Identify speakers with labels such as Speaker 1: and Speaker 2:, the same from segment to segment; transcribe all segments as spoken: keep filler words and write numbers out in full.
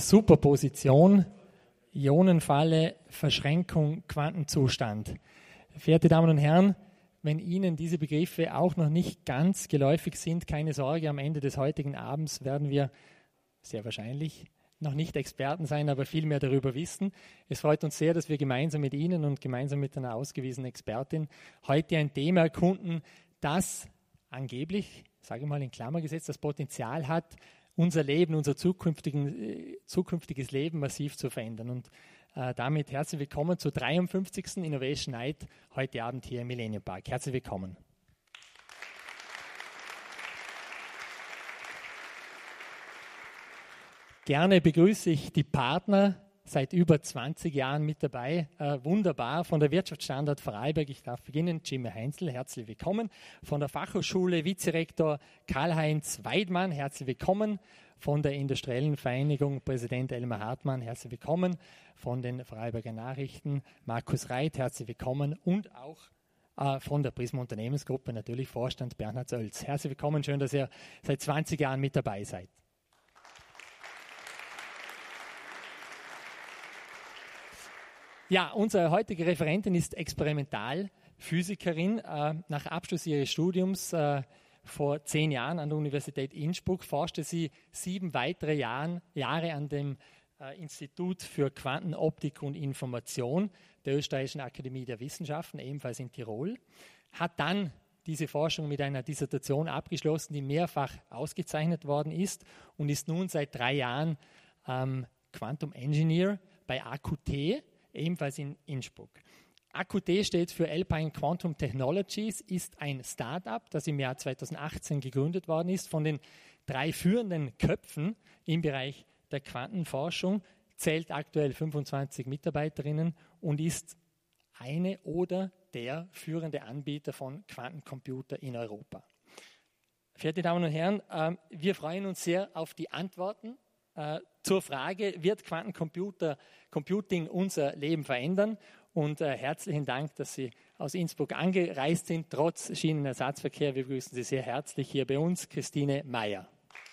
Speaker 1: Superposition, Ionenfalle, Verschränkung, Quantenzustand. Verehrte Damen und Herren, wenn Ihnen diese Begriffe auch noch nicht ganz geläufig sind, keine Sorge, am Ende des heutigen Abends werden wir sehr wahrscheinlich noch nicht Experten sein, aber viel mehr darüber wissen. Es freut uns sehr, dass wir gemeinsam mit Ihnen und gemeinsam mit einer ausgewiesenen Expertin heute ein Thema erkunden, das angeblich, sage ich mal in Klammer gesetzt, das Potenzial hat, unser Leben, unser zukünftigen, zukünftiges Leben massiv zu verändern. Und äh, damit herzlich willkommen zur dreiundfünfzigsten Innovation Night heute Abend hier im Millennium Park. Herzlich willkommen. Gerne begrüße ich die Partner, seit über zwanzig Jahren mit dabei. Äh, wunderbar. Von der Wirtschaftsstandort Vorarlberg, ich darf beginnen, Jimmy Heinzel, herzlich willkommen. Von der Fachhochschule Vizerektor Karl-Heinz Weidmann, herzlich willkommen. Von der Industriellen Vereinigung Präsident Elmar Hartmann, herzlich willkommen. Von den Vorarlberger Nachrichten Markus Reit, herzlich willkommen. Und auch äh, von der Prisma Unternehmensgruppe natürlich Vorstand Bernhard Sölz. Herzlich willkommen, schön, dass ihr seit zwanzig Jahren mit dabei seid. Ja, unsere heutige Referentin ist Experimentalphysikerin. Äh, nach Abschluss ihres Studiums äh, vor zehn Jahren an der Universität Innsbruck forschte sie sieben weitere Jahren, Jahre an dem äh, Institut für Quantenoptik und Information der Österreichischen Akademie der Wissenschaften, ebenfalls in Tirol. Hat dann diese Forschung mit einer Dissertation abgeschlossen, die mehrfach ausgezeichnet worden ist und ist nun seit drei Jahren ähm, Quantum Engineer bei A Q T, ebenfalls in Innsbruck. A Q T steht für Alpine Quantum Technologies, ist ein Start-up, das im Jahr zweitausendachtzehn gegründet worden ist. Von den drei führenden Köpfen im Bereich der Quantenforschung zählt aktuell fünfundzwanzig Mitarbeiterinnen und ist eine oder der führende Anbieter von Quantencomputer in Europa. Verehrte Damen und Herren, äh, wir freuen uns sehr auf die Antworten äh, zur Frage, wird Quantencomputer Computing unser Leben verändern? Und äh, herzlichen Dank, dass Sie aus Innsbruck angereist sind, trotz Schienenersatzverkehr. Wir begrüßen Sie sehr herzlich hier bei uns, Christine Meyer.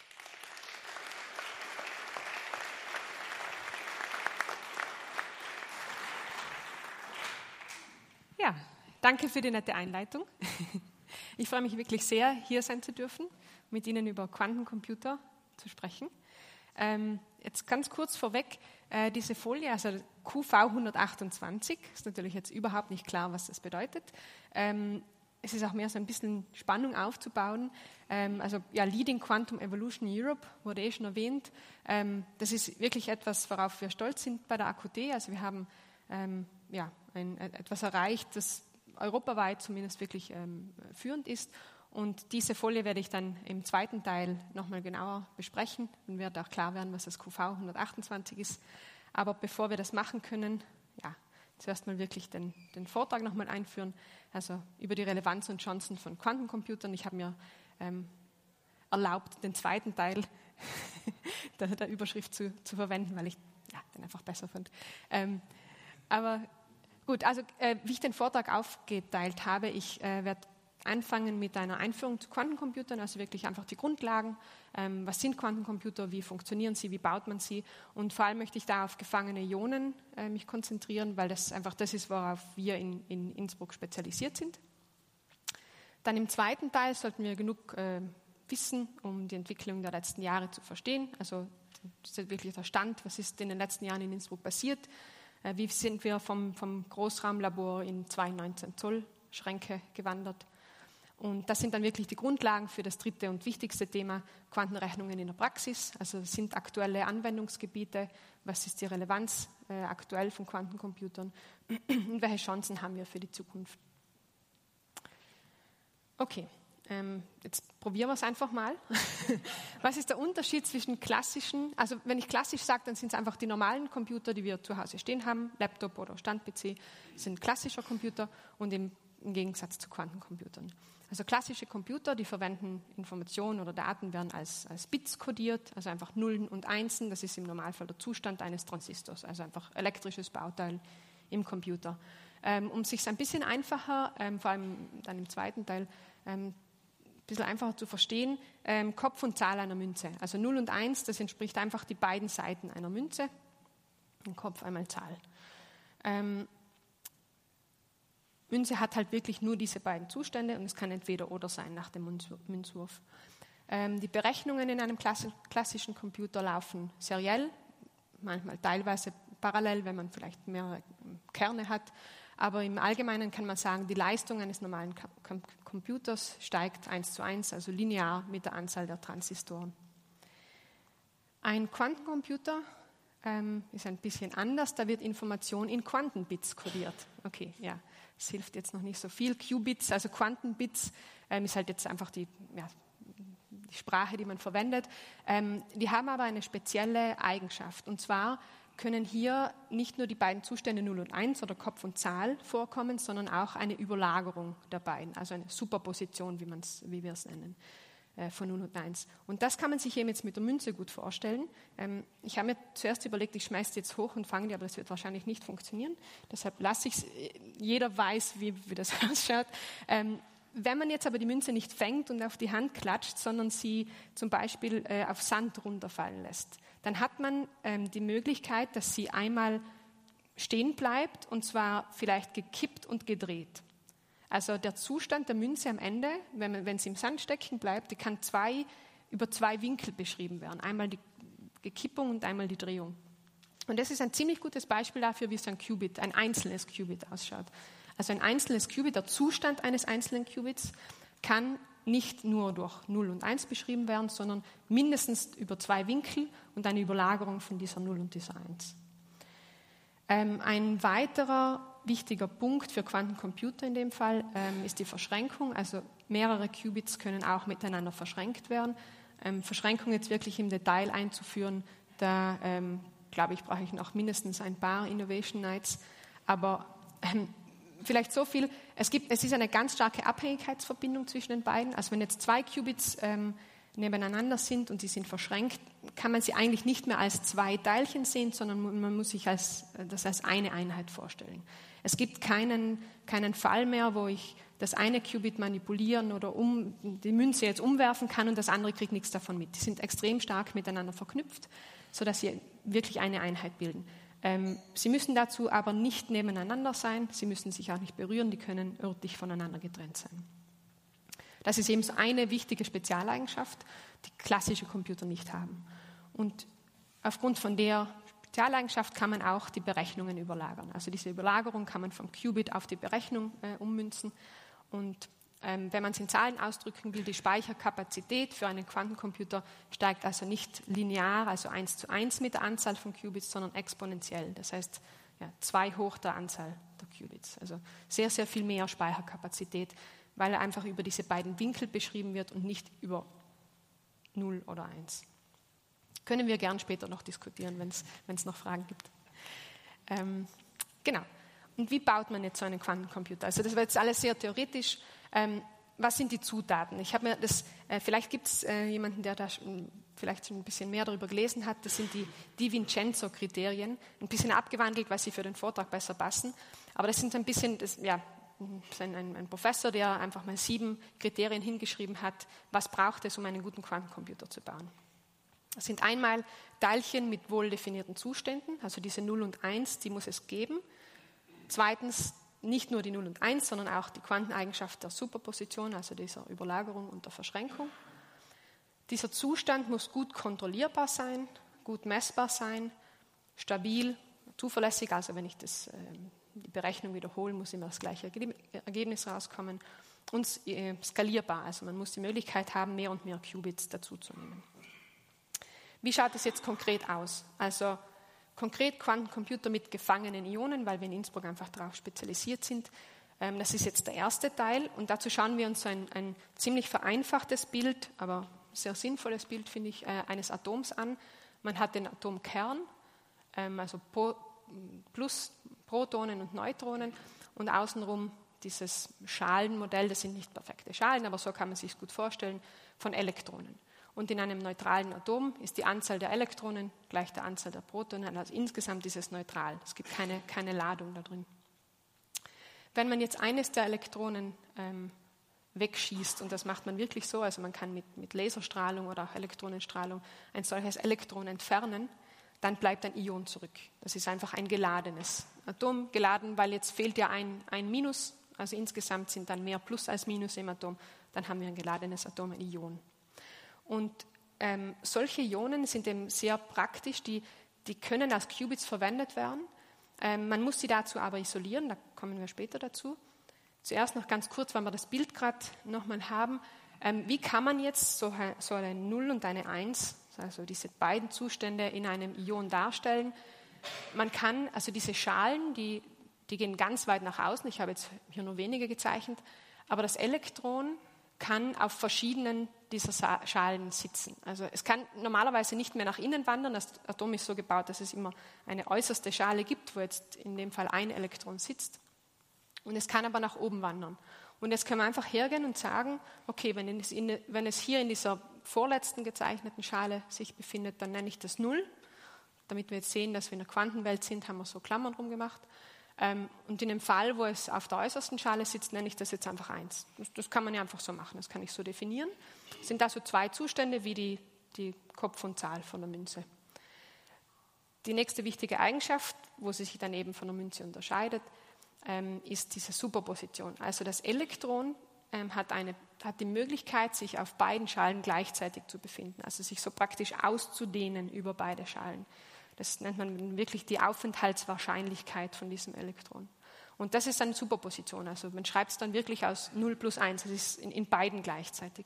Speaker 2: Ja, danke für die nette Einleitung. Ich freue mich wirklich sehr, hier sein zu dürfen, mit Ihnen über Quantencomputer zu sprechen. Ähm, jetzt ganz kurz vorweg, äh, diese Folie, also Q V hundertachtundzwanzig, ist natürlich jetzt überhaupt nicht klar, was das bedeutet. Ähm, es ist auch mehr so ein bisschen Spannung aufzubauen. Ähm, also ja, Leading Quantum Evolution Europe wurde eh schon erwähnt. Ähm, das ist wirklich etwas, worauf wir stolz sind bei der A Q T. Also wir haben ähm, ja, ein, etwas erreicht, das europaweit zumindest wirklich ähm, führend ist. Und diese Folie werde ich dann im zweiten Teil nochmal genauer besprechen. Dann wird auch klar werden, was das Q V hundertachtundzwanzig ist. Aber bevor wir das machen können, ja, zuerst mal wirklich den, den Vortrag nochmal einführen, also über die Relevanz und Chancen von Quantencomputern. Ich habe mir ähm, erlaubt, den zweiten Teil der, der Überschrift zu, zu verwenden, weil ich ja, den einfach besser fand. Ähm, aber gut, also äh, wie ich den Vortrag aufgeteilt habe, ich äh, werde anfangen mit einer Einführung zu Quantencomputern, also wirklich einfach die Grundlagen. Ähm, was sind Quantencomputer, wie funktionieren sie, wie baut man sie? Und vor allem möchte ich da auf gefangene Ionen äh, mich konzentrieren, weil das einfach das ist, worauf wir in, in Innsbruck spezialisiert sind. Dann im zweiten Teil sollten wir genug äh, wissen, um die Entwicklung der letzten Jahre zu verstehen. Also das ist wirklich der Stand, was ist in den letzten Jahren in Innsbruck passiert? Äh, wie sind wir vom, vom Großraumlabor in zwei neunzehn Zoll Schränke gewandert? Und das sind dann wirklich die Grundlagen für das dritte und wichtigste Thema, Quantenrechnungen in der Praxis. Also das sind aktuelle Anwendungsgebiete, was ist die Relevanz äh, aktuell von Quantencomputern und welche Chancen haben wir für die Zukunft. Okay, ähm, jetzt probieren wir es einfach mal. Was ist der Unterschied zwischen klassischen, also wenn ich klassisch sage, dann sind es einfach die normalen Computer, die wir zu Hause stehen haben, Laptop oder Stand-P C, sind klassischer Computer und im, im Gegensatz zu Quantencomputern. Also klassische Computer, die verwenden Informationen oder Daten, werden als, als Bits kodiert, also einfach Nullen und Einsen. Das ist im Normalfall der Zustand eines Transistors, also einfach elektrisches Bauteil im Computer. Ähm, um es sich ein bisschen einfacher, ähm, vor allem dann im zweiten Teil, ähm, bisschen einfacher zu verstehen, ähm, Kopf und Zahl einer Münze. Also null und eins, das entspricht einfach die beiden Seiten einer Münze. Ein Kopf, einmal Zahl. Ähm, Münze hat halt wirklich nur diese beiden Zustände und es kann entweder oder sein nach dem Münzwurf. Ähm, die Berechnungen in einem klassischen Computer laufen seriell, manchmal teilweise parallel, wenn man vielleicht mehrere Kerne hat. Aber im Allgemeinen kann man sagen, die Leistung eines normalen Computers steigt eins zu eins, also linear mit der Anzahl der Transistoren. Ein Quantencomputer ähm, ist ein bisschen anders, da wird Information in Quantenbits kodiert. Okay, ja, das hilft jetzt noch nicht so viel. Qubits, also Quantenbits, ähm, ist halt jetzt einfach die, ja, die Sprache, die man verwendet. Ähm, die haben aber eine spezielle Eigenschaft, und zwar können hier nicht nur die beiden Zustände null und eins oder Kopf und Zahl vorkommen, sondern auch eine Überlagerung der beiden, also eine Superposition, wie, man's, wie wir es nennen, äh, von null und eins. Und das kann man sich eben jetzt mit der Münze gut vorstellen. Ähm, ich habe mir zuerst überlegt, ich schmeiße die jetzt hoch und fange die, aber das wird wahrscheinlich nicht funktionieren. Deshalb lasse ich es, jeder weiß, wie, wie das ausschaut. Ähm, Wenn man jetzt aber die Münze nicht fängt und auf die Hand klatscht, sondern sie zum Beispiel äh, auf Sand runterfallen lässt, dann hat man ähm, die Möglichkeit, dass sie einmal stehen bleibt, und zwar vielleicht gekippt und gedreht. Also der Zustand der Münze am Ende, wenn, man, wenn sie im Sand stecken bleibt, die kann zwei, über zwei Winkel beschrieben werden. Einmal die Gekippung und einmal die Drehung. Und das ist ein ziemlich gutes Beispiel dafür, wie so ein Qubit, ein einzelnes Qubit ausschaut. Also ein einzelnes Qubit, der Zustand eines einzelnen Qubits, kann nicht nur durch null und eins beschrieben werden, sondern mindestens über zwei Winkel und eine Überlagerung von dieser null und dieser eins. Ähm, ein weiterer wichtiger Punkt für Quantencomputer in dem Fall ähm, ist die Verschränkung. Also mehrere Qubits können auch miteinander verschränkt werden. Ähm, Verschränkung jetzt wirklich im Detail einzuführen, da ähm, glaube ich, brauche ich noch mindestens ein paar Innovation Nights. Aber ähm, vielleicht so viel, es, gibt, es ist eine ganz starke Abhängigkeitsverbindung zwischen den beiden. Also wenn jetzt zwei Qubits ähm, nebeneinander sind und sie sind verschränkt, kann man sie eigentlich nicht mehr als zwei Teilchen sehen, sondern man muss sich als, das als eine Einheit vorstellen. Es gibt keinen, keinen Fall mehr, wo ich das eine Qubit manipulieren oder um, die Münze jetzt umwerfen kann und das andere kriegt nichts davon mit. Die sind extrem stark miteinander verknüpft, sodass sie wirklich eine Einheit bilden. Ähm, sie müssen dazu aber nicht nebeneinander sein, sie müssen sich auch nicht berühren, die können örtlich voneinander getrennt sein. Das ist eben so eine wichtige Spezialeigenschaft, die klassische Computer nicht haben. Und aufgrund von der Spezialeigenschaft kann man auch die Berechnungen überlagern. Also diese Überlagerung kann man vom Qubit auf die Berechnung äh, ummünzen. Und ähm, wenn man es in Zahlen ausdrücken will, die Speicherkapazität für einen Quantencomputer steigt also nicht linear, also eins zu eins mit der Anzahl von Qubits, sondern exponentiell. Das heißt, ja, zwei hoch der Anzahl der Qubits. Also sehr, sehr viel mehr Speicherkapazität, weil er einfach über diese beiden Winkel beschrieben wird und nicht über null oder eins. Können wir gern später noch diskutieren, wenn es noch Fragen gibt. Ähm, genau. Und wie baut man jetzt so einen Quantencomputer? Also das war jetzt alles sehr theoretisch. Ähm, was sind die Zutaten? Ich habe mir das, äh, vielleicht gibt es äh, jemanden, der da schon, vielleicht schon ein bisschen mehr darüber gelesen hat. Das sind die Di Vincenzo-Kriterien. Ein bisschen abgewandelt, weil sie für den Vortrag besser passen. Aber das sind ein bisschen, das, ja, ein, ein, ein Professor, der einfach mal sieben Kriterien hingeschrieben hat, was braucht es, um einen guten Quantencomputer zu bauen. Das sind einmal Teilchen mit wohl definierten Zuständen, also diese null und eins, die muss es geben. Zweitens nicht nur die null und eins, sondern auch die Quanteneigenschaft der Superposition, also dieser Überlagerung und der Verschränkung. Dieser Zustand muss gut kontrollierbar sein, gut messbar sein, stabil, zuverlässig, also wenn ich das, äh, die Berechnung wiederhole, muss immer das gleiche Ergebnis rauskommen, und äh, skalierbar, also man muss die Möglichkeit haben, mehr und mehr Qubits dazuzunehmen. Wie schaut es jetzt konkret aus? Also konkret Quantencomputer mit gefangenen Ionen, weil wir in Innsbruck einfach darauf spezialisiert sind. Ähm, das ist jetzt der erste Teil, und dazu schauen wir uns ein, ein ziemlich vereinfachtes Bild, aber sehr sinnvolles Bild, finde ich, äh, eines Atoms an. Man hat den Atomkern, ähm, also po, plus Protonen und Neutronen, und außenrum dieses Schalenmodell, das sind nicht perfekte Schalen, aber so kann man sich es gut vorstellen, von Elektronen. Und in einem neutralen Atom ist die Anzahl der Elektronen gleich der Anzahl der Protonen, also insgesamt ist es neutral. Es gibt keine, keine Ladung da drin. Wenn man jetzt eines der Elektronen ähm, wegschießt. Und das macht man wirklich so. Also man kann mit, mit Laserstrahlung oder auch Elektronenstrahlung ein solches Elektron entfernen. Dann bleibt ein Ion zurück. Das ist einfach ein geladenes Atom. Geladen, weil jetzt fehlt ja ein, ein Minus. Also insgesamt sind dann mehr Plus als Minus im Atom. Dann haben wir ein geladenes Atom, ein Ion. Und ähm, solche Ionen sind eben sehr praktisch. Die, die können als Qubits verwendet werden. Ähm, man muss sie dazu aber isolieren. Da kommen wir später dazu. Zuerst noch ganz kurz, weil wir das Bild gerade nochmal haben. Ähm, wie kann man jetzt so, so eine null und eine eins, also diese beiden Zustände in einem Ion darstellen? Man kann, also diese Schalen, die, die gehen ganz weit nach außen. Ich habe jetzt hier nur wenige gezeichnet. Aber das Elektron kann auf verschiedenen dieser Schalen sitzen. Also es kann normalerweise nicht mehr nach innen wandern. Das Atom ist so gebaut, dass es immer eine äußerste Schale gibt, wo jetzt in dem Fall ein Elektron sitzt. Und es kann aber nach oben wandern. Und jetzt können wir einfach hergehen und sagen, okay, wenn es, in, wenn es hier in dieser vorletzten gezeichneten Schale sich befindet, dann nenne ich das null. Damit wir jetzt sehen, dass wir in der Quantenwelt sind, haben wir so Klammern drum gemacht. Und in dem Fall, wo es auf der äußersten Schale sitzt, nenne ich das jetzt einfach eins. Das, das kann man ja einfach so machen, das kann ich so definieren. Es sind also zwei Zustände wie die, die Kopf und Zahl von der Münze. Die nächste wichtige Eigenschaft, wo sie sich dann eben von der Münze unterscheidet, ähm, ist diese Superposition. Also das Elektron ähm, hat, eine, hat die Möglichkeit, sich auf beiden Schalen gleichzeitig zu befinden, also sich so praktisch auszudehnen über beide Schalen. Das nennt man wirklich die Aufenthaltswahrscheinlichkeit von diesem Elektron. Und das ist eine Superposition. Also man schreibt es dann wirklich aus null plus eins. Das ist in, in beiden gleichzeitig.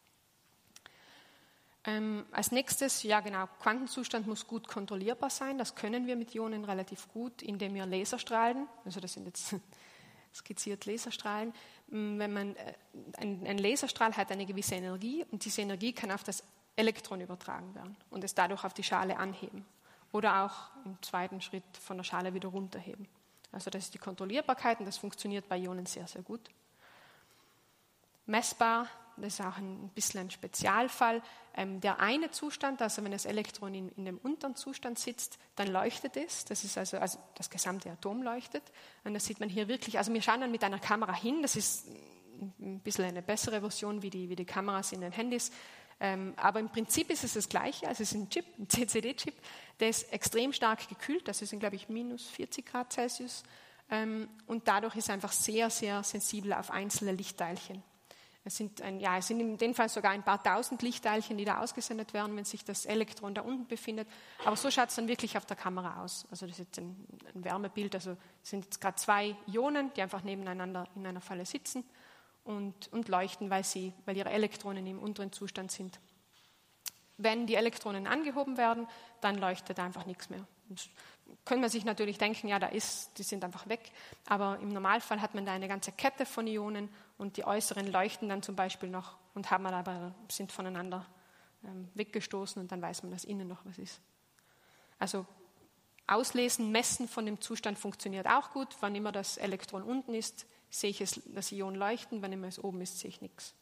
Speaker 2: Ähm, als nächstes, ja genau, Quantenzustand muss gut kontrollierbar sein. Das können wir mit Ionen relativ gut, indem wir Laserstrahlen, also das sind jetzt skizziert Laserstrahlen. Wenn man, äh, ein, ein Laserstrahl hat eine gewisse Energie und diese Energie kann auf das Elektron übertragen werden und es dadurch auf die Schale anheben. Oder auch im zweiten Schritt von der Schale wieder runterheben. Also das ist die Kontrollierbarkeit und das funktioniert bei Ionen sehr, sehr gut. Messbar, das ist auch ein bisschen ein Spezialfall. Ähm, der eine Zustand, also wenn das Elektron in, in dem unteren Zustand sitzt, dann leuchtet es. Das ist also, also das gesamte Atom leuchtet. Und das sieht man hier wirklich, also wir schauen dann mit einer Kamera hin, das ist ein bisschen eine bessere Version wie die, wie die Kameras in den Handys. Ähm, aber im Prinzip ist es das Gleiche, also es ist ein Chip, ein C C D-Chip, der ist extrem stark gekühlt, das sind glaube ich minus vierzig Grad Celsius ähm, und dadurch ist er einfach sehr, sehr sensibel auf einzelne Lichtteilchen. Es sind, ein, ja, es sind in dem Fall sogar ein paar tausend Lichtteilchen, die da ausgesendet werden, wenn sich das Elektron da unten befindet, aber so schaut es dann wirklich auf der Kamera aus. Also das ist jetzt ein, ein Wärmebild, also es sind jetzt gerade zwei Ionen, die einfach nebeneinander in einer Falle sitzen. Und, und leuchten, weil, sie, weil ihre Elektronen im unteren Zustand sind. Wenn die Elektronen angehoben werden, dann leuchtet einfach nichts mehr. Das können wir sich natürlich denken, ja, da ist, die sind einfach weg. Aber im Normalfall hat man da eine ganze Kette von Ionen und die äußeren leuchten dann zum Beispiel noch und haben aber, sind voneinander ähm, weggestoßen und dann weiß man, dass innen noch was ist. Also Auslesen, Messen von dem Zustand funktioniert auch gut. Wann immer das Elektron unten ist, sehe ich es, das Ion leuchten, wenn immer es oben ist, sehe ich nichts.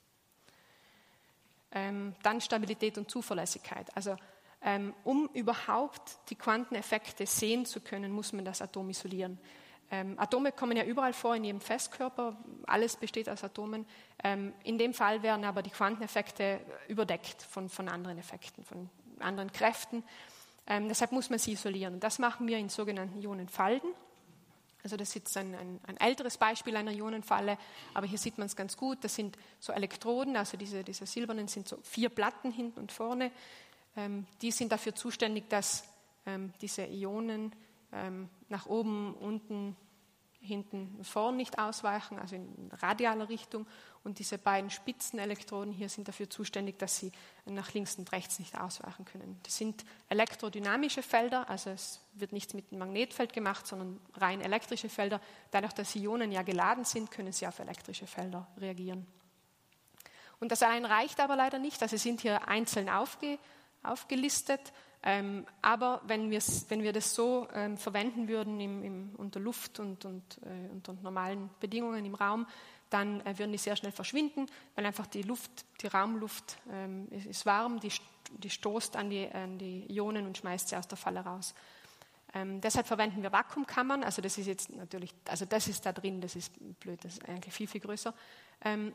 Speaker 2: Ähm, dann Stabilität und Zuverlässigkeit. Also ähm, um überhaupt die Quanteneffekte sehen zu können, muss man das Atom isolieren. Ähm, Atome kommen ja überall vor, in jedem Festkörper, alles besteht aus Atomen. Ähm, in dem Fall werden aber die Quanteneffekte überdeckt von, von anderen Effekten, von anderen Kräften. Ähm, deshalb muss man sie isolieren. Und das machen wir in sogenannten Ionenfalden. Also das ist jetzt ein, ein, ein älteres Beispiel einer Ionenfalle, aber hier sieht man es ganz gut. Das sind so Elektroden, also diese, diese silbernen sind so vier Platten hinten und vorne. Ähm, die sind dafür zuständig, dass ähm, diese Ionen ähm, nach oben, unten, hinten und vorne nicht ausweichen, also in radialer Richtung. Und diese beiden Spitzenelektroden hier sind dafür zuständig, dass sie nach links und rechts nicht ausweichen können. Das sind elektrodynamische Felder, also es wird nichts mit dem Magnetfeld gemacht, sondern rein elektrische Felder. Dadurch, dass Ionen ja geladen sind, können sie auf elektrische Felder reagieren. Und das allein reicht aber leider nicht, also sie sind hier einzeln aufge, aufgelistet. Ähm, aber wenn, wenn wir das so ähm, verwenden würden im, im, unter Luft und, und äh, unter normalen Bedingungen im Raum, dann äh, würden die sehr schnell verschwinden, weil einfach die Luft, die Raumluft ähm, ist, ist warm, die, die stoßt an die, an die Ionen und schmeißt sie aus der Falle raus. Ähm, deshalb verwenden wir Vakuumkammern, also das ist jetzt natürlich, also das ist da drin, das ist blöd, das ist eigentlich viel, viel größer. Ähm,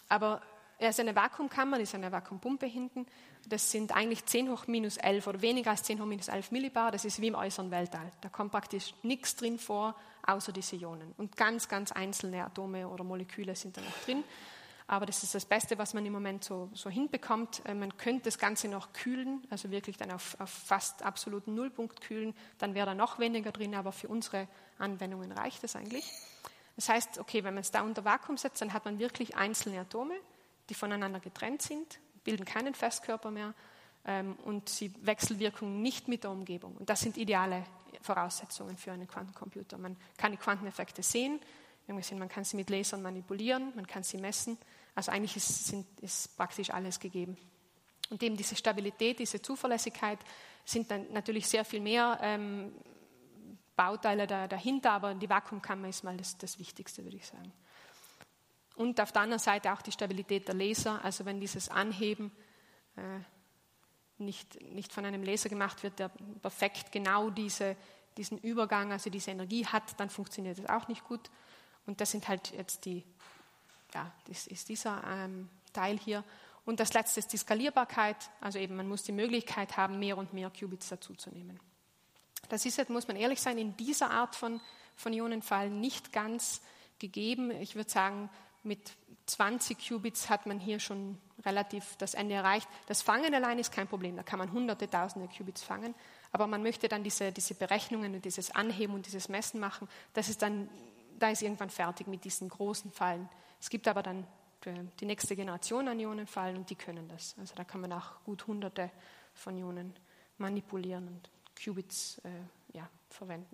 Speaker 2: aber er ist eine Vakuumkammer, das ist eine Vakuumpumpe hinten. Das sind eigentlich zehn hoch minus elf oder weniger als zehn hoch minus elf Millibar. Das ist wie im äußeren Weltall. Da kommt praktisch nichts drin vor, außer diese Ionen. Und ganz, ganz einzelne Atome oder Moleküle sind da noch drin. Aber das ist das Beste, was man im Moment so, so hinbekommt. Man könnte das Ganze noch kühlen, also wirklich dann auf, auf fast absoluten Nullpunkt kühlen. Dann wäre da noch weniger drin, aber für unsere Anwendungen reicht das eigentlich. Das heißt, okay, wenn man es da unter Vakuum setzt, dann hat man wirklich einzelne Atome, die voneinander getrennt sind, bilden keinen Festkörper mehr ähm, und sie Wechselwirkungen nicht mit der Umgebung. Und das sind ideale Voraussetzungen für einen Quantencomputer. Man kann die Quanteneffekte sehen, man kann sie mit Lasern manipulieren, man kann sie messen. Also eigentlich ist, sind, ist praktisch alles gegeben. Und eben diese Stabilität, diese Zuverlässigkeit sind dann natürlich sehr viel mehr ähm, Bauteile da, dahinter, aber die Vakuumkammer ist mal das, das Wichtigste, würde ich sagen. Und auf der anderen Seite auch die Stabilität der Laser, also wenn dieses Anheben äh, nicht, nicht von einem Laser gemacht wird, der perfekt genau diese, diesen Übergang, also diese Energie hat, dann funktioniert das auch nicht gut. Und das sind halt jetzt die, ja, das ist dieser ähm, Teil hier. Und das letzte ist die Skalierbarkeit, also eben man muss die Möglichkeit haben, mehr und mehr Qubits dazuzunehmen. Das ist jetzt, muss man ehrlich sein, in dieser Art von, von Ionenfallen nicht ganz gegeben. Ich würde sagen, mit zwanzig Qubits hat man hier schon relativ das Ende erreicht. Das Fangen allein ist kein Problem, da kann man hunderte, tausende Qubits fangen, aber man möchte dann diese, diese Berechnungen und dieses Anheben und dieses Messen machen, das ist dann, da ist irgendwann fertig mit diesen großen Fallen. Es gibt aber dann die nächste Generation an Ionenfallen und die können das. Also da kann man auch gut hunderte von Ionen manipulieren und Qubits äh, ja, verwenden.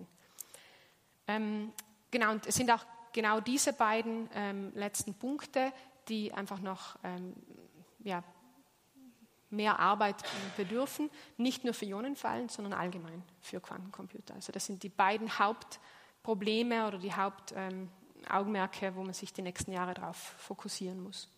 Speaker 2: Ähm, genau, und es sind auch genau diese beiden ähm, letzten Punkte, die einfach noch ähm, ja, mehr Arbeit bedürfen, nicht nur für Ionenfallen, sondern allgemein für Quantencomputer. Also das sind die beiden Hauptprobleme oder die Hauptaugenmerke, ähm, wo man sich die nächsten Jahre darauf fokussieren muss.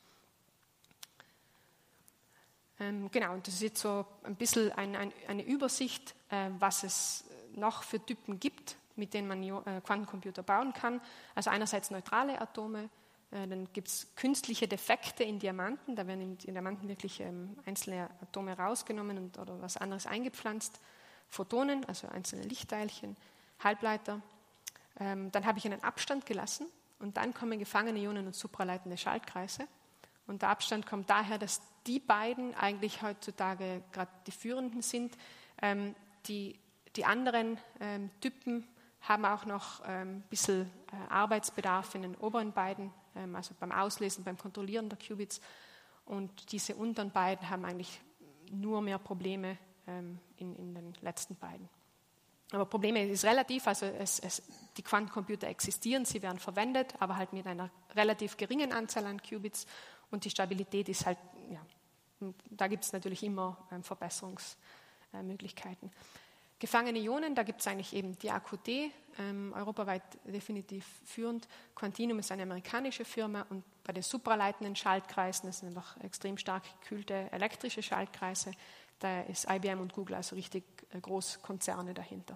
Speaker 2: Ähm, genau, und das ist jetzt so ein bisschen ein, ein, eine Übersicht, äh, was es noch für Typen gibt, mit denen man äh, Quantencomputer bauen kann. Also einerseits neutrale Atome, äh, dann gibt es künstliche Defekte in Diamanten, da werden in Diamanten wirklich ähm, einzelne Atome rausgenommen und, oder was anderes eingepflanzt. Photonen, also einzelne Lichtteilchen, Halbleiter. Ähm, dann habe ich einen Abstand gelassen und dann kommen gefangene Ionen und supraleitende Schaltkreise. Und der Abstand kommt daher, dass die beiden eigentlich heutzutage gerade die führenden sind. Ähm, die, die anderen ähm, Typen haben auch noch ein ähm, bisschen äh, Arbeitsbedarf in den oberen beiden, ähm, also beim Auslesen, beim Kontrollieren der Qubits. Und diese unteren beiden haben eigentlich nur mehr Probleme ähm, in, in den letzten beiden. Aber Probleme ist relativ, also es, es, die Quantencomputer existieren, sie werden verwendet, aber halt mit einer relativ geringen Anzahl an Qubits und die Stabilität ist halt, ja, da gibt es natürlich immer ähm, Verbesserungsmöglichkeiten. Äh, Gefangene Ionen, da gibt es eigentlich eben die A Q T, ähm, europaweit definitiv führend. Quantinuum ist eine amerikanische Firma und bei den supraleitenden Schaltkreisen, das sind noch extrem stark gekühlte elektrische Schaltkreise, da ist I B M und Google also richtig äh, Großkonzerne dahinter.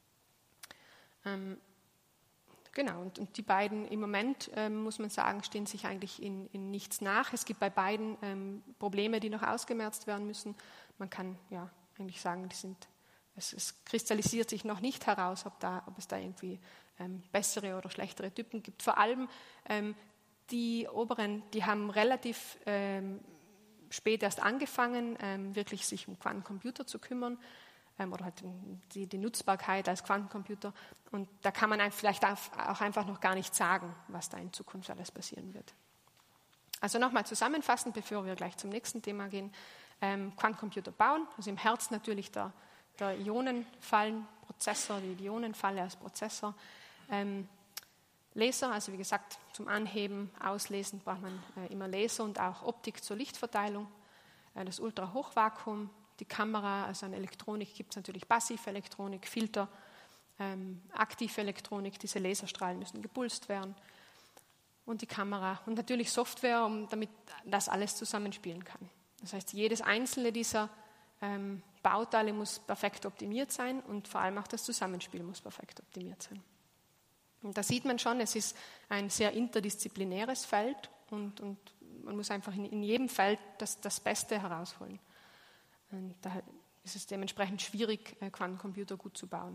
Speaker 2: Ähm, genau, und, und die beiden im Moment, ähm, muss man sagen, stehen sich eigentlich in, in nichts nach. Es gibt bei beiden ähm, Probleme, die noch ausgemerzt werden müssen. Man kann ja eigentlich sagen, die sind Es, es kristallisiert sich noch nicht heraus, ob, da, ob es da irgendwie ähm, bessere oder schlechtere Typen gibt. Vor allem ähm, die oberen, die haben relativ ähm, spät erst angefangen, ähm, wirklich sich um Quantencomputer zu kümmern ähm, oder halt die, die Nutzbarkeit als Quantencomputer. Und da kann man vielleicht auch einfach noch gar nicht sagen, was da in Zukunft alles passieren wird. Also nochmal zusammenfassend, bevor wir gleich zum nächsten Thema gehen. Ähm, Quantencomputer bauen, also im Herz natürlich der der Ionenfallenprozessor, die Ionenfalle als Prozessor. Ähm, Laser, also wie gesagt, zum Anheben, Auslesen braucht man äh, immer Laser und auch Optik zur Lichtverteilung. Äh, das Ultrahochvakuum, die Kamera, also an Elektronik gibt es natürlich Passivelektronik, Filter, ähm, aktive Elektronik, diese Laserstrahlen müssen gepulst werden. Und die Kamera und natürlich Software, um, damit das alles zusammenspielen kann. Das heißt, jedes einzelne dieser ähm, Bauteile muss perfekt optimiert sein und vor allem auch das Zusammenspiel muss perfekt optimiert sein. Und da sieht man schon, es ist ein sehr interdisziplinäres Feld und, und man muss einfach in, in jedem Feld das, das Beste herausholen. Und da ist es dementsprechend schwierig, Quantencomputer gut zu bauen.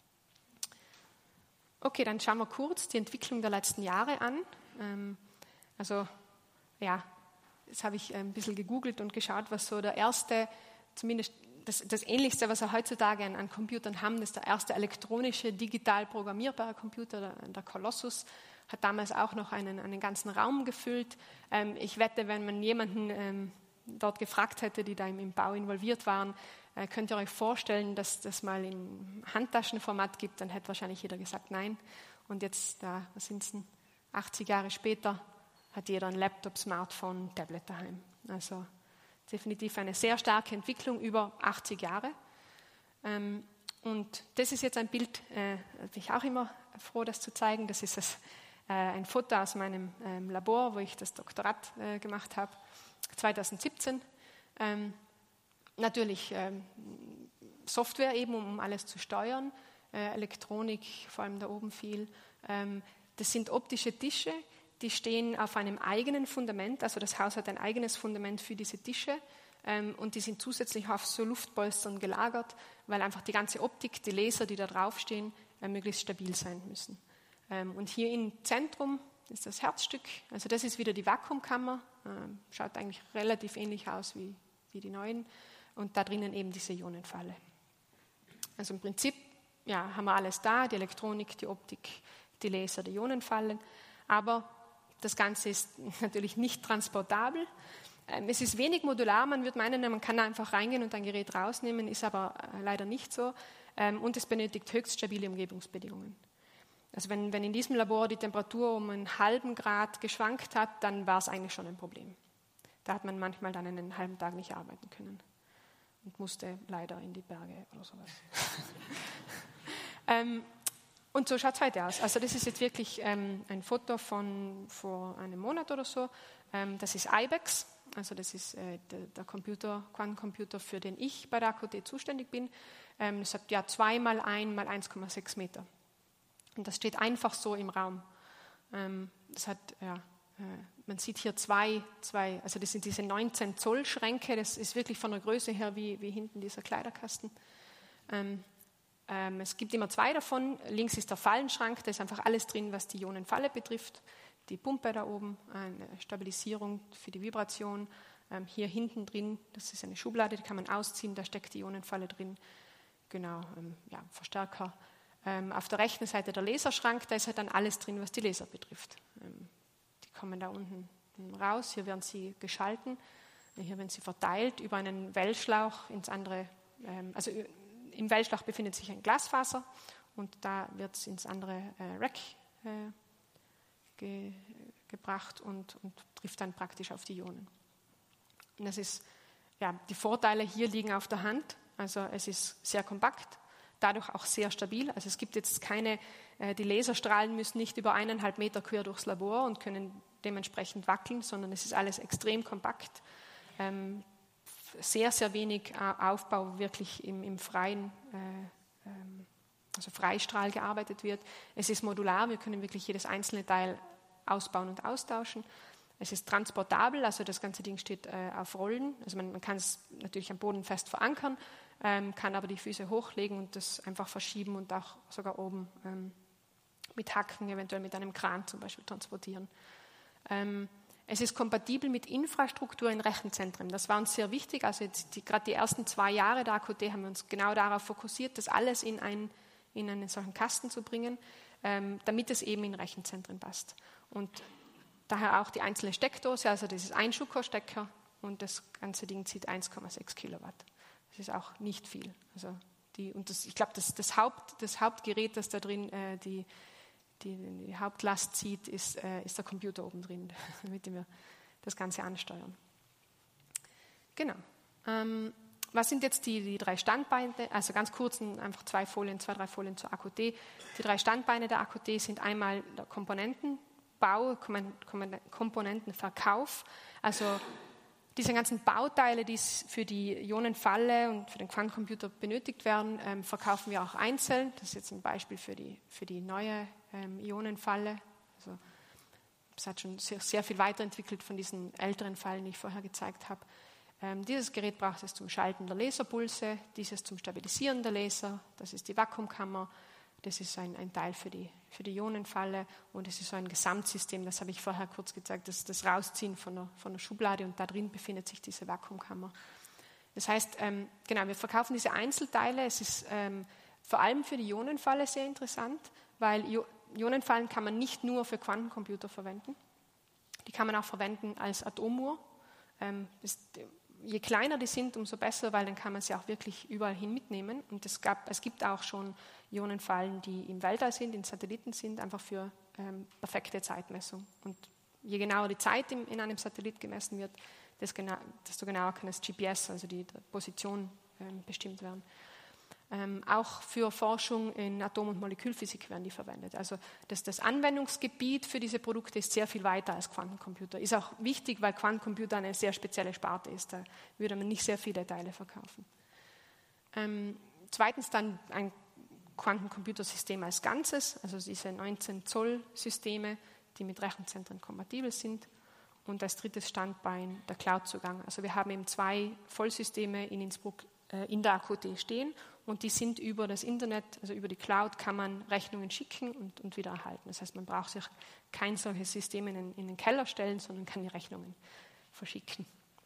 Speaker 2: Okay, dann schauen wir kurz die Entwicklung der letzten Jahre an. Ähm, also, ja, jetzt habe ich ein bisschen gegoogelt und geschaut, was so der erste, zumindest das, das Ähnlichste, was wir heutzutage an, an Computern haben, das ist der erste elektronische, digital programmierbare Computer, der, der Colossus, hat damals auch noch einen, einen ganzen Raum gefüllt. Ähm, ich wette, wenn man jemanden ähm, dort gefragt hätte, die da im, im Bau involviert waren, äh, könnt ihr euch vorstellen, dass das mal im Handtaschenformat gibt, dann hätte wahrscheinlich jeder gesagt nein. Und jetzt, da, was sind es denn, achtzig Jahre später, hat jeder ein Laptop, Smartphone, Tablet daheim. Also definitiv eine sehr starke Entwicklung über achtzig Jahre. Ähm, und das ist jetzt ein Bild, äh, bin ich auch immer froh, das zu zeigen. Das ist das, äh, ein Foto aus meinem ähm, Labor, wo ich das Doktorat äh, gemacht habe, zwanzig siebzehn. Ähm, natürlich ähm, Software eben, um alles zu steuern, äh, Elektronik, vor allem da oben viel. Ähm, das sind optische Tische, die stehen auf einem eigenen Fundament, also das Haus hat ein eigenes Fundament für diese Tische ähm, und die sind zusätzlich auf so Luftpolstern gelagert, weil einfach die ganze Optik, die Laser, die da draufstehen, äh, möglichst stabil sein müssen. Ähm, und hier im Zentrum ist das Herzstück, also das ist wieder die Vakuumkammer, ähm, schaut eigentlich relativ ähnlich aus wie, wie die neuen und da drinnen eben diese Ionenfalle. Also im Prinzip ja, haben wir alles da, die Elektronik, die Optik, die Laser, die Ionenfallen, aber das Ganze ist natürlich nicht transportabel. Es ist wenig modular, man würde meinen, man kann einfach reingehen und ein Gerät rausnehmen, ist aber leider nicht so. Und es benötigt höchst stabile Umgebungsbedingungen. Also wenn, wenn in diesem Labor die Temperatur um einen halben Grad geschwankt hat, dann war es eigentlich schon ein Problem. Da hat man manchmal dann einen halben Tag nicht arbeiten können und musste leider in die Berge oder sowas. ähm, Und so schaut es heute aus. Also das ist jetzt wirklich ähm, ein Foto von vor einem Monat oder so. Ähm, das ist Ibex, also das ist äh, der, der Computer, Quantencomputer, für den ich bei der A K U T zuständig bin. Ähm, das hat ja zwei mal ein mal eins Komma sechs Meter. Und das steht einfach so im Raum. Ähm, das hat, ja, äh, man sieht hier zwei, zwei, also das sind diese neunzehn Zoll Schränke. Das ist wirklich von der Größe her wie, wie hinten dieser Kleiderkasten. Ähm, Es gibt immer zwei davon. Links ist der Fallenschrank, da ist einfach alles drin, was die Ionenfalle betrifft. Die Pumpe da oben, eine Stabilisierung für die Vibration. Hier hinten drin, das ist eine Schublade, die kann man ausziehen, da steckt die Ionenfalle drin. Genau, ja, Verstärker. Auf der rechten Seite der Laserschrank, da ist halt dann alles drin, was die Laser betrifft. Die kommen da unten raus, hier werden sie geschalten, hier werden sie verteilt über einen Wellschlauch ins andere, also im Wellschlauch befindet sich ein Glasfaser und da wird es ins andere äh, Rack äh, ge, gebracht und, und trifft dann praktisch auf die Ionen. Und das ist, ja, die Vorteile hier liegen auf der Hand. Also es ist sehr kompakt, dadurch auch sehr stabil. Also es gibt jetzt keine, äh, die Laserstrahlen müssen nicht über eineinhalb Meter quer durchs Labor und können dementsprechend wackeln, sondern es ist alles extrem kompakt. Ähm, sehr, sehr wenig Aufbau wirklich im, im freien, äh, also Freistrahl gearbeitet wird. Es ist modular, wir können wirklich jedes einzelne Teil ausbauen und austauschen. Es ist transportabel, also das ganze Ding steht äh, auf Rollen. Also man, man kann es natürlich am Boden fest verankern, ähm, kann aber die Füße hochlegen und das einfach verschieben und auch sogar oben ähm, mit Hacken, eventuell mit einem Kran zum Beispiel transportieren. Ähm, Es ist kompatibel mit Infrastruktur in Rechenzentren. Das war uns sehr wichtig. Also jetzt die, gerade die ersten zwei Jahre der A K U T haben wir uns genau darauf fokussiert, das alles in, ein, in einen solchen Kasten zu bringen, ähm, damit es eben in Rechenzentren passt. Und daher auch die einzelne Steckdose, also das ist ein Schuko-Stecker und das ganze Ding zieht eins Komma sechs Kilowatt. Das ist auch nicht viel. Also die, und das, ich glaube, das, das, Haupt, das Hauptgerät, das da drin äh, die Die, die Hauptlast zieht, ist, äh, ist der Computer oben drin, mit dem wir das Ganze ansteuern. Genau. Ähm, was sind jetzt die, die drei Standbeine? Also ganz kurz, einfach zwei Folien, zwei, drei Folien zur A K U T. Die drei Standbeine der A K U T sind einmal der Komponentenbau, Komponentenverkauf. Also diese ganzen Bauteile, die für die Ionenfalle und für den Quantencomputer benötigt werden, ähm, verkaufen wir auch einzeln. Das ist jetzt ein Beispiel für die, für die neue ähm, Ionenfalle. Also es hat schon sehr, sehr viel weiterentwickelt von diesen älteren Fallen, die ich vorher gezeigt habe. Ähm, dieses Gerät braucht es zum Schalten der Laserpulse, dieses zum Stabilisieren der Laser, das ist die Vakuumkammer, das ist ein, ein Teil für die, für die Ionenfalle und es ist so ein Gesamtsystem, das habe ich vorher kurz gezeigt, das ist das Rausziehen von der, von der Schublade und da drin befindet sich diese Vakuumkammer. Das heißt, ähm, genau, wir verkaufen diese Einzelteile, es ist ähm, vor allem für die Ionenfalle sehr interessant, weil Io- Ionenfallen kann man nicht nur für Quantencomputer verwenden, die kann man auch verwenden als Atomuhr. Ähm, das, je kleiner die sind, umso besser, weil dann kann man sie auch wirklich überall hin mitnehmen. Und es, gab, es gibt auch schon Ionenfallen, die im Weltall sind, in Satelliten sind, einfach für ähm, perfekte Zeitmessung. Und je genauer die Zeit in, in einem Satellit gemessen wird, desto genauer kann das G P S, also die, die Position, ähm, bestimmt werden. Ähm, auch für Forschung in Atom- und Molekülphysik werden die verwendet. Also das, das Anwendungsgebiet für diese Produkte ist sehr viel weiter als Quantencomputer. Ist auch wichtig, weil Quantencomputer eine sehr spezielle Sparte ist. Da würde man nicht sehr viele Teile verkaufen. Ähm, zweitens dann ein Quantencomputersystem als Ganzes, also diese neunzehn Zoll Systeme, die mit Rechenzentren kompatibel sind. Und als drittes Standbein der Cloud-Zugang. Also wir haben eben zwei Vollsysteme in Innsbruck äh, in der A Q T stehen und die sind über das Internet, also über die Cloud, kann man Rechnungen schicken und, und wieder erhalten. Das heißt, man braucht sich kein solches System in den, in den Keller stellen, sondern kann die Rechnungen verschicken.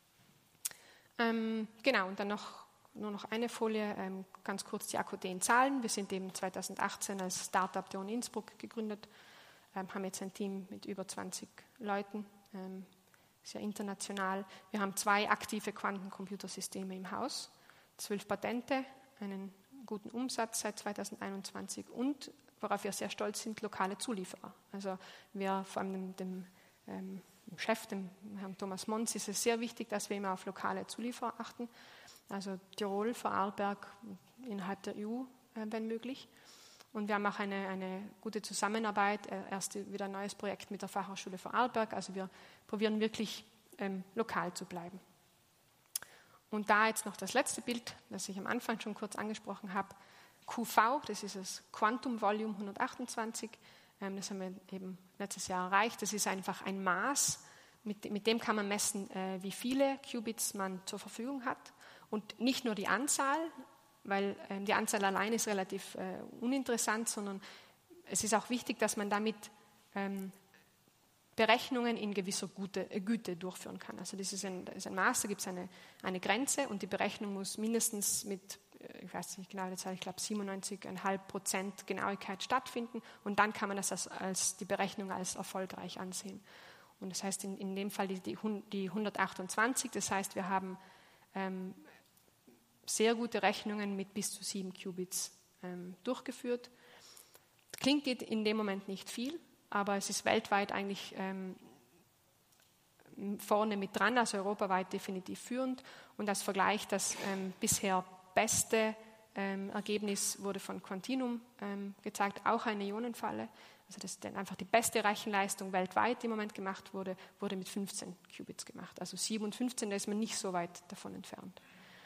Speaker 2: Ähm, genau, und dann noch, nur noch eine Folie, ähm, ganz kurz die A Q T in Zahlen. Wir sind eben zweitausendachtzehn als Startup der Uni Innsbruck gegründet, ähm, haben jetzt ein Team mit über zwanzig Leuten. Sehr international. Wir haben zwei aktive Quantencomputersysteme im Haus, zwölf Patente, einen guten Umsatz seit zweitausendeinundzwanzig und, worauf wir sehr stolz sind, lokale Zulieferer. Also wir, vor allem dem, dem, ähm, dem Chef, dem Herrn Thomas Mons, ist es sehr wichtig, dass wir immer auf lokale Zulieferer achten. Also Tirol, Vorarlberg, innerhalb der E U, äh, wenn möglich. Und wir haben auch eine, eine gute Zusammenarbeit, erst wieder ein neues Projekt mit der Fachhochschule Vorarlberg. Also wir probieren wirklich ähm, lokal zu bleiben. Und da jetzt noch das letzte Bild, das ich am Anfang schon kurz angesprochen habe. Q V, das ist das Quantum Volume hundertachtundzwanzig. Ähm, das haben wir eben letztes Jahr erreicht. Das ist einfach ein Maß, mit, mit dem kann man messen, äh, wie viele Qubits man zur Verfügung hat. Und nicht nur die Anzahl, weil äh, die Anzahl allein ist relativ äh, uninteressant, sondern es ist auch wichtig, dass man damit ähm, Berechnungen in gewisser Gute, äh, Güte durchführen kann. Also das ist ein, das ist ein Maß, da gibt es eine, eine Grenze und die Berechnung muss mindestens mit, äh, ich weiß nicht genau die Zahl, ich glaube siebenundneunzig Komma fünf Prozent Genauigkeit stattfinden und dann kann man das als, als die Berechnung als erfolgreich ansehen. Und das heißt in, in dem Fall die, die, die hundertachtundzwanzig, das heißt wir haben ähm, sehr gute Rechnungen mit bis zu sieben Qubits ähm, durchgeführt. Klingt in dem Moment nicht viel, aber es ist weltweit eigentlich ähm, vorne mit dran, also europaweit definitiv führend. Und als Vergleich, das ähm, bisher beste ähm, Ergebnis wurde von Quantinum ähm, gezeigt, auch eine Ionenfalle. Also das ist einfach die beste Rechenleistung weltweit, die im Moment gemacht wurde, wurde mit fünfzehn Qubits gemacht. Also sieben und fünfzehn, da ist man nicht so weit davon entfernt.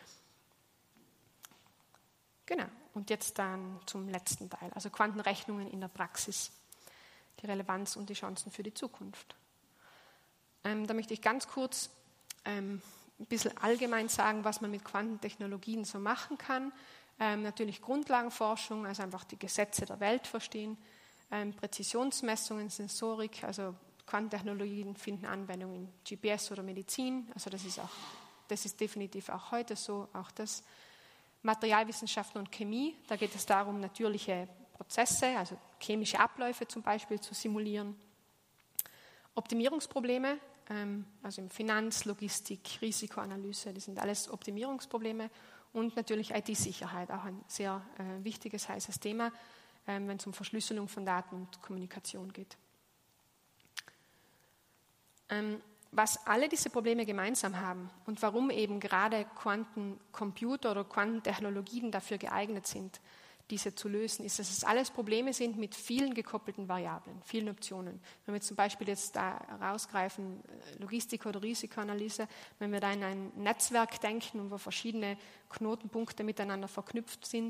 Speaker 2: Genau, und jetzt dann zum letzten Teil, also Quantenrechnungen in der Praxis, die Relevanz und die Chancen für die Zukunft. Ähm, da möchte ich ganz kurz ähm, ein bisschen allgemein sagen, was man mit Quantentechnologien so machen kann. Ähm, natürlich Grundlagenforschung, also einfach die Gesetze der Welt verstehen, ähm, Präzisionsmessungen, Sensorik, also Quantentechnologien finden Anwendung in G P S oder Medizin, also das ist, auch, das ist definitiv auch heute so, auch das. Materialwissenschaften und Chemie, da geht es darum, natürliche Prozesse, also chemische Abläufe zum Beispiel zu simulieren. Optimierungsprobleme, ähm, also im Finanz-, Logistik, Risikoanalyse, das sind alles Optimierungsprobleme. Und natürlich I T-Sicherheit, auch ein sehr äh, wichtiges, heißes Thema, ähm, wenn es um Verschlüsselung von Daten und Kommunikation geht. Ähm, Was alle diese Probleme gemeinsam haben und warum eben gerade Quantencomputer oder Quantentechnologien dafür geeignet sind, diese zu lösen, ist, dass es alles Probleme sind mit vielen gekoppelten Variablen, vielen Optionen. Wenn wir zum Beispiel jetzt da rausgreifen, Logistik oder Risikoanalyse, wenn wir da in ein Netzwerk denken, wo verschiedene Knotenpunkte miteinander verknüpft sind,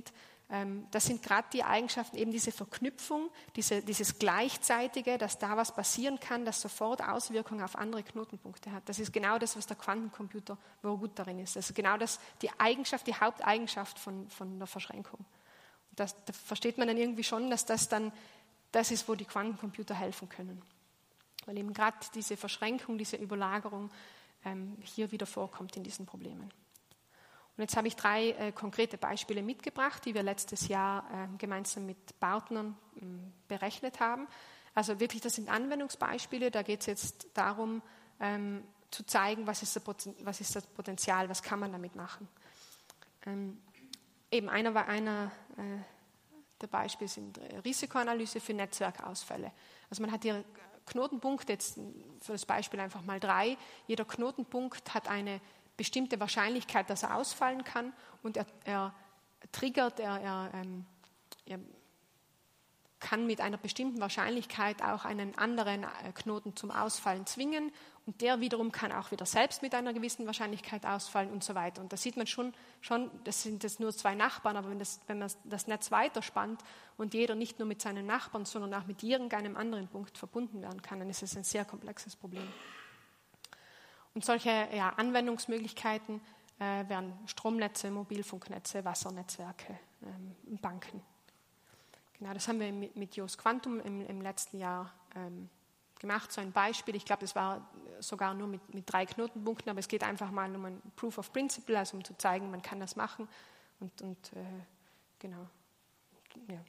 Speaker 2: Ähm, das sind gerade die Eigenschaften, eben diese Verknüpfung, diese, dieses Gleichzeitige, dass da was passieren kann, das sofort Auswirkungen auf andere Knotenpunkte hat. Das ist genau das, was der Quantencomputer wo gut darin ist. Das ist genau das, die Eigenschaft, die Haupteigenschaft von, von der Verschränkung. Und das, da versteht man dann irgendwie schon, dass das dann das ist, wo die Quantencomputer helfen können. Weil eben gerade diese Verschränkung, diese Überlagerung ähm, hier wieder vorkommt in diesen Problemen. Und jetzt habe ich drei äh, konkrete Beispiele mitgebracht, die wir letztes Jahr äh, gemeinsam mit Partnern äh, berechnet haben. Also wirklich, das sind Anwendungsbeispiele. Da geht es jetzt darum, ähm, zu zeigen, was ist, der Poten- was ist das Potenzial, was kann man damit machen. Ähm, eben einer, einer äh, der Beispiele sind Risikoanalyse für Netzwerkausfälle. Also man hat hier Knotenpunkte, jetzt für das Beispiel einfach mal drei. Jeder Knotenpunkt hat eine bestimmte Wahrscheinlichkeit, dass er ausfallen kann, und er, er triggert, er, er, ähm, er kann mit einer bestimmten Wahrscheinlichkeit auch einen anderen Knoten zum Ausfallen zwingen, und der wiederum kann auch wieder selbst mit einer gewissen Wahrscheinlichkeit ausfallen und so weiter. Und da sieht man schon, schon das sind jetzt nur zwei Nachbarn, aber wenn, das, wenn man das Netz weiterspannt und jeder nicht nur mit seinen Nachbarn, sondern auch mit irgendeinem anderen Punkt verbunden werden kann, dann ist es ein sehr komplexes Problem. Und solche ja, Anwendungsmöglichkeiten äh, wären Stromnetze, Mobilfunknetze, Wassernetzwerke, ähm, Banken. Genau, das haben wir mit, mit J O S Quantum im, im letzten Jahr ähm, gemacht, so ein Beispiel. Ich glaube, das war sogar nur mit, mit drei Knotenpunkten, aber es geht einfach mal um ein Proof of Principle, also um zu zeigen, man kann das machen. Und, und äh, genau. Ja.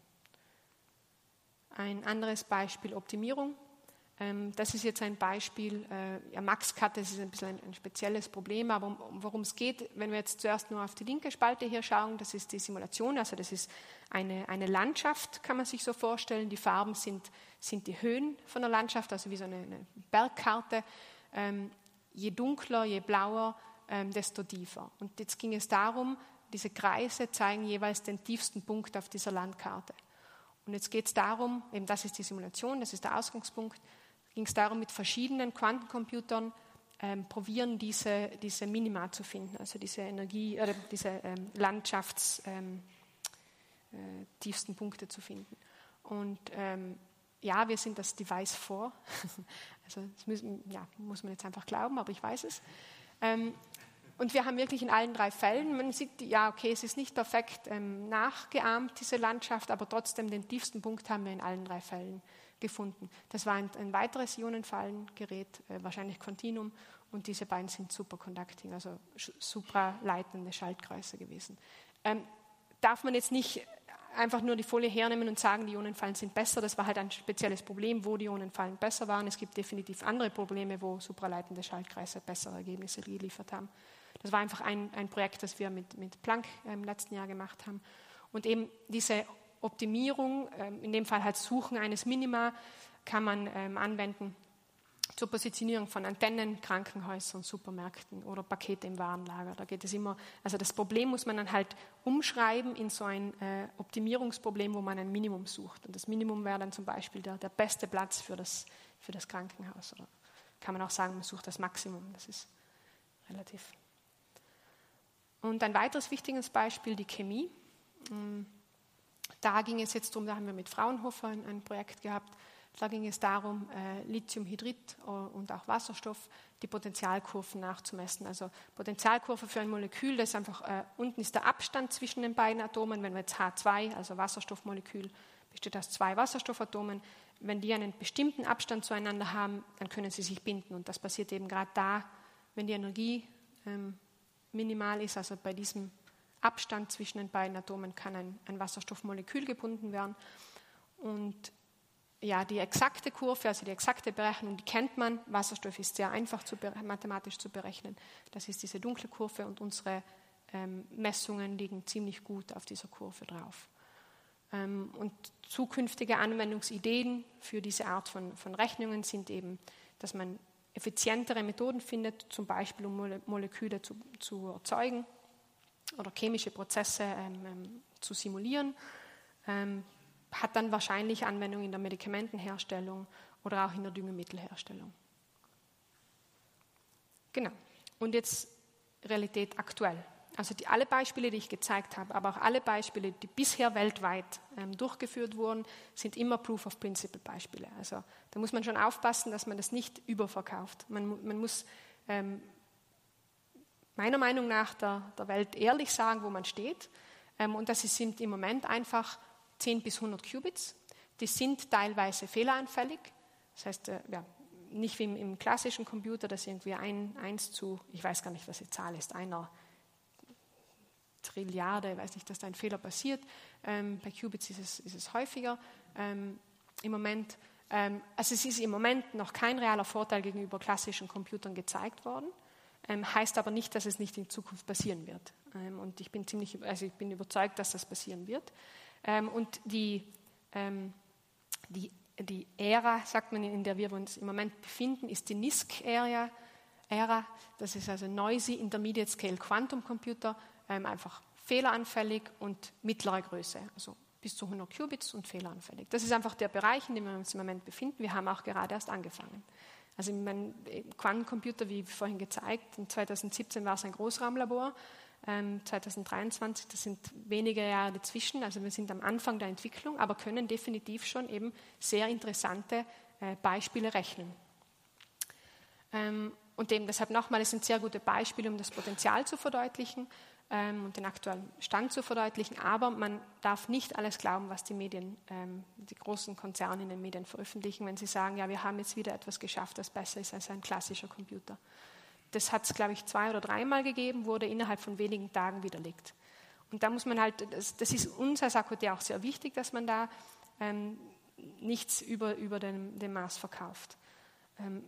Speaker 2: Ein anderes Beispiel, Optimierung. Das ist jetzt ein Beispiel, ja, Max-Cut, das ist ein bisschen ein, ein spezielles Problem, aber um, worum es geht, wenn wir jetzt zuerst nur auf die linke Spalte hier schauen, das ist die Simulation, also das ist eine, eine Landschaft, kann man sich so vorstellen. Die Farben sind, sind die Höhen von der Landschaft, also wie so eine, eine Bergkarte. Ähm, je dunkler, je blauer, ähm, desto tiefer. Und jetzt ging es darum, diese Kreise zeigen jeweils den tiefsten Punkt auf dieser Landkarte. Und jetzt geht es darum, eben das ist die Simulation, das ist der Ausgangspunkt, ging es darum, mit verschiedenen Quantencomputern ähm, probieren, diese, diese Minima zu finden, also diese Energie, oder diese ähm, Landschafts ähm, äh, tiefsten Punkte zu finden. Und ähm, ja, wir sind das Device vor, also das müssen, ja, muss man jetzt einfach glauben, aber ich weiß es. Ähm, und wir haben wirklich in allen drei Fällen, man sieht, ja, okay, es ist nicht perfekt ähm, nachgeahmt, diese Landschaft, aber trotzdem den tiefsten Punkt haben wir in allen drei Fällen gefunden. Das war ein, ein weiteres Ionenfallengerät, äh, wahrscheinlich Continuum, und diese beiden sind Superconducting, also supraleitende Schaltkreise gewesen. Ähm, darf man jetzt nicht einfach nur die Folie hernehmen und sagen, die Ionenfallen sind besser, das war halt ein spezielles Problem, wo die Ionenfallen besser waren. Es gibt definitiv andere Probleme, wo supraleitende Schaltkreise bessere Ergebnisse geliefert haben. Das war einfach ein, ein Projekt, das wir mit, mit Planck äh, im letzten Jahr gemacht haben. Und eben diese Optimierung, in dem Fall halt Suchen eines Minima, kann man ähm, anwenden zur Positionierung von Antennen, Krankenhäusern, Supermärkten oder Pakete im Warenlager. Da geht es immer, also das Problem muss man dann halt umschreiben in so ein äh, Optimierungsproblem, wo man ein Minimum sucht. Und das Minimum wäre dann zum Beispiel der, der beste Platz für das, für das Krankenhaus. Oder kann man auch sagen, man sucht das Maximum. Das ist relativ. Und ein weiteres wichtiges Beispiel, die Chemie. Da ging es jetzt darum, da haben wir mit Fraunhofer ein, ein Projekt gehabt, da ging es darum, äh, Lithiumhydrid und auch Wasserstoff, die Potentialkurven nachzumessen. Also Potentialkurve für ein Molekül, das ist einfach, äh, unten ist der Abstand zwischen den beiden Atomen, wenn wir jetzt H zwei, also Wasserstoffmolekül, besteht aus zwei Wasserstoffatomen, wenn die einen bestimmten Abstand zueinander haben, dann können sie sich binden. Und das passiert eben gerade da, wenn die Energie ähm, minimal ist, also bei diesem Abstand zwischen den beiden Atomen kann ein, ein Wasserstoffmolekül gebunden werden. Und ja, die exakte Kurve, also die exakte Berechnung, die kennt man. Wasserstoff ist sehr einfach zu mathematisch zu berechnen. Das ist diese dunkle Kurve und unsere ähm, Messungen liegen ziemlich gut auf dieser Kurve drauf. Ähm, und zukünftige Anwendungsideen für diese Art von, von Rechnungen sind eben, dass man effizientere Methoden findet, zum Beispiel um Mole- Moleküle zu, zu erzeugen oder chemische Prozesse ähm, ähm, zu simulieren. Ähm, hat dann wahrscheinlich Anwendung in der Medikamentenherstellung oder auch in der Düngemittelherstellung. Genau. Und jetzt Realität aktuell. also die, alle Beispiele, die ich gezeigt habe, aber auch alle Beispiele, die bisher weltweit ähm, durchgeführt wurden, sind immer Proof-of-Principle-Beispiele. Also da muss man schon aufpassen, dass man das nicht überverkauft. Man, man muss ähm, meiner Meinung nach der, der Welt ehrlich sagen, wo man steht. Ähm, und das sind im Moment einfach zehn bis hundert Qubits. Die sind teilweise fehleranfällig. Das heißt, äh, ja, nicht wie im, im klassischen Computer, dass irgendwie ein, eins zu, ich weiß gar nicht, was die Zahl ist, einer Trilliarde, ich weiß nicht, dass da ein Fehler passiert. Ähm, bei Qubits ist es, ist es häufiger ähm, im Moment. Ähm, also es ist im Moment noch kein realer Vorteil gegenüber klassischen Computern gezeigt worden, ähm, heißt aber nicht, dass es nicht in Zukunft passieren wird. Ähm, und ich bin ziemlich, also ich bin überzeugt, dass das passieren wird. Ähm, und die, ähm, die, die Ära, sagt man, in der wir uns im Moment befinden, ist die N I S C-Ära. Ära, das ist also Noisy Intermediate Scale Quantum Computer, ähm, einfach fehleranfällig und mittlere Größe, also bis zu hundert Qubits und fehleranfällig. Das ist einfach der Bereich, in dem wir uns im Moment befinden. Wir haben auch gerade erst angefangen. Also mein Quantencomputer, wie vorhin gezeigt, in zweitausendsiebzehn war es ein Großraumlabor, ähm, zweitausenddreiundzwanzig, das sind wenige Jahre dazwischen, also wir sind am Anfang der Entwicklung, aber können definitiv schon eben sehr interessante äh, Beispiele rechnen. Ähm, und eben deshalb nochmal, es sind sehr gute Beispiele, um das Potenzial zu verdeutlichen ähm, und den aktuellen Stand zu verdeutlichen, aber man darf nicht alles glauben, was die Medien, ähm, die großen Konzerne in den Medien veröffentlichen, wenn sie sagen, ja, wir haben jetzt wieder etwas geschafft, das besser ist als ein klassischer Computer. Das hat es, glaube ich, zwei oder dreimal gegeben, wurde innerhalb von wenigen Tagen widerlegt. Und da muss man halt, das, das ist uns als A Q T auch sehr wichtig, dass man da ähm, nichts über, über den, den Maß verkauft. Ähm,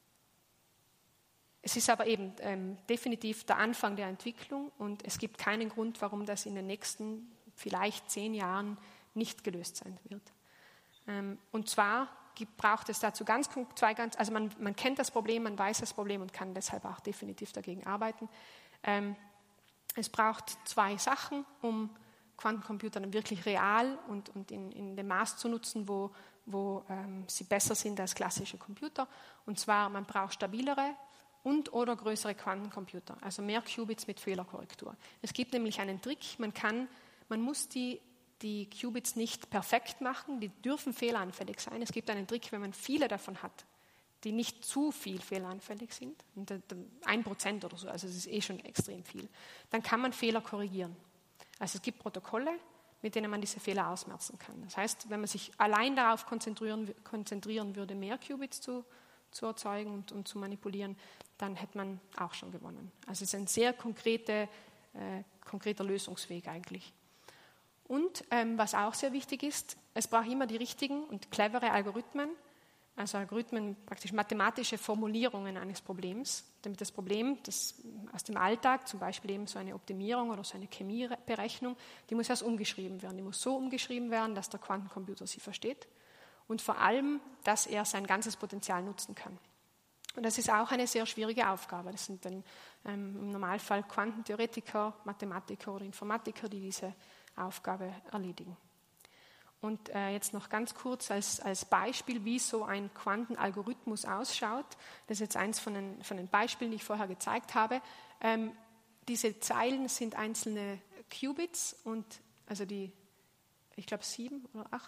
Speaker 2: Es ist aber eben ähm, definitiv der Anfang der Entwicklung und es gibt keinen Grund, warum das in den nächsten vielleicht zehn Jahren nicht gelöst sein wird. Ähm, und zwar gibt, braucht es dazu ganz, zwei ganz, also man, man kennt das Problem, man weiß das Problem und kann deshalb auch definitiv dagegen arbeiten. Ähm, es braucht zwei Sachen, um Quantencomputer dann wirklich real und, und in, in dem Maß zu nutzen, wo, wo ähm, sie besser sind als klassische Computer. Und zwar, man braucht stabilere und oder größere Quantencomputer, also mehr Qubits mit Fehlerkorrektur. Es gibt nämlich einen Trick, man kann, man muss die, die Qubits nicht perfekt machen, die dürfen fehleranfällig sein. Es gibt einen Trick, wenn man viele davon hat, die nicht zu viel fehleranfällig sind, ein Prozent oder so, also es ist eh schon extrem viel, dann kann man Fehler korrigieren. Also es gibt Protokolle, mit denen man diese Fehler ausmerzen kann. Das heißt, wenn man sich allein darauf konzentrieren, konzentrieren würde, mehr Qubits zu zu erzeugen und, und zu manipulieren, dann hätte man auch schon gewonnen. Also es ist ein sehr konkrete, äh, konkreter Lösungsweg eigentlich. Und ähm, was auch sehr wichtig ist, es braucht immer die richtigen und clevere Algorithmen, also Algorithmen, praktisch mathematische Formulierungen eines Problems, damit das Problem das aus dem Alltag, zum Beispiel eben so eine Optimierung oder so eine Chemieberechnung, die muss erst umgeschrieben werden. Die muss so umgeschrieben werden, dass der Quantencomputer sie versteht. Und vor allem, dass er sein ganzes Potenzial nutzen kann. Und das ist auch eine sehr schwierige Aufgabe. Das sind dann ähm, im Normalfall Quantentheoretiker, Mathematiker oder Informatiker, die diese Aufgabe erledigen. Und äh, jetzt noch ganz kurz als, als Beispiel, wie so ein Quantenalgorithmus ausschaut. Das ist jetzt eins von den, von den Beispielen, die ich vorher gezeigt habe. Ähm, diese Zeilen sind einzelne Qubits und also die, ich glaube sieben oder acht.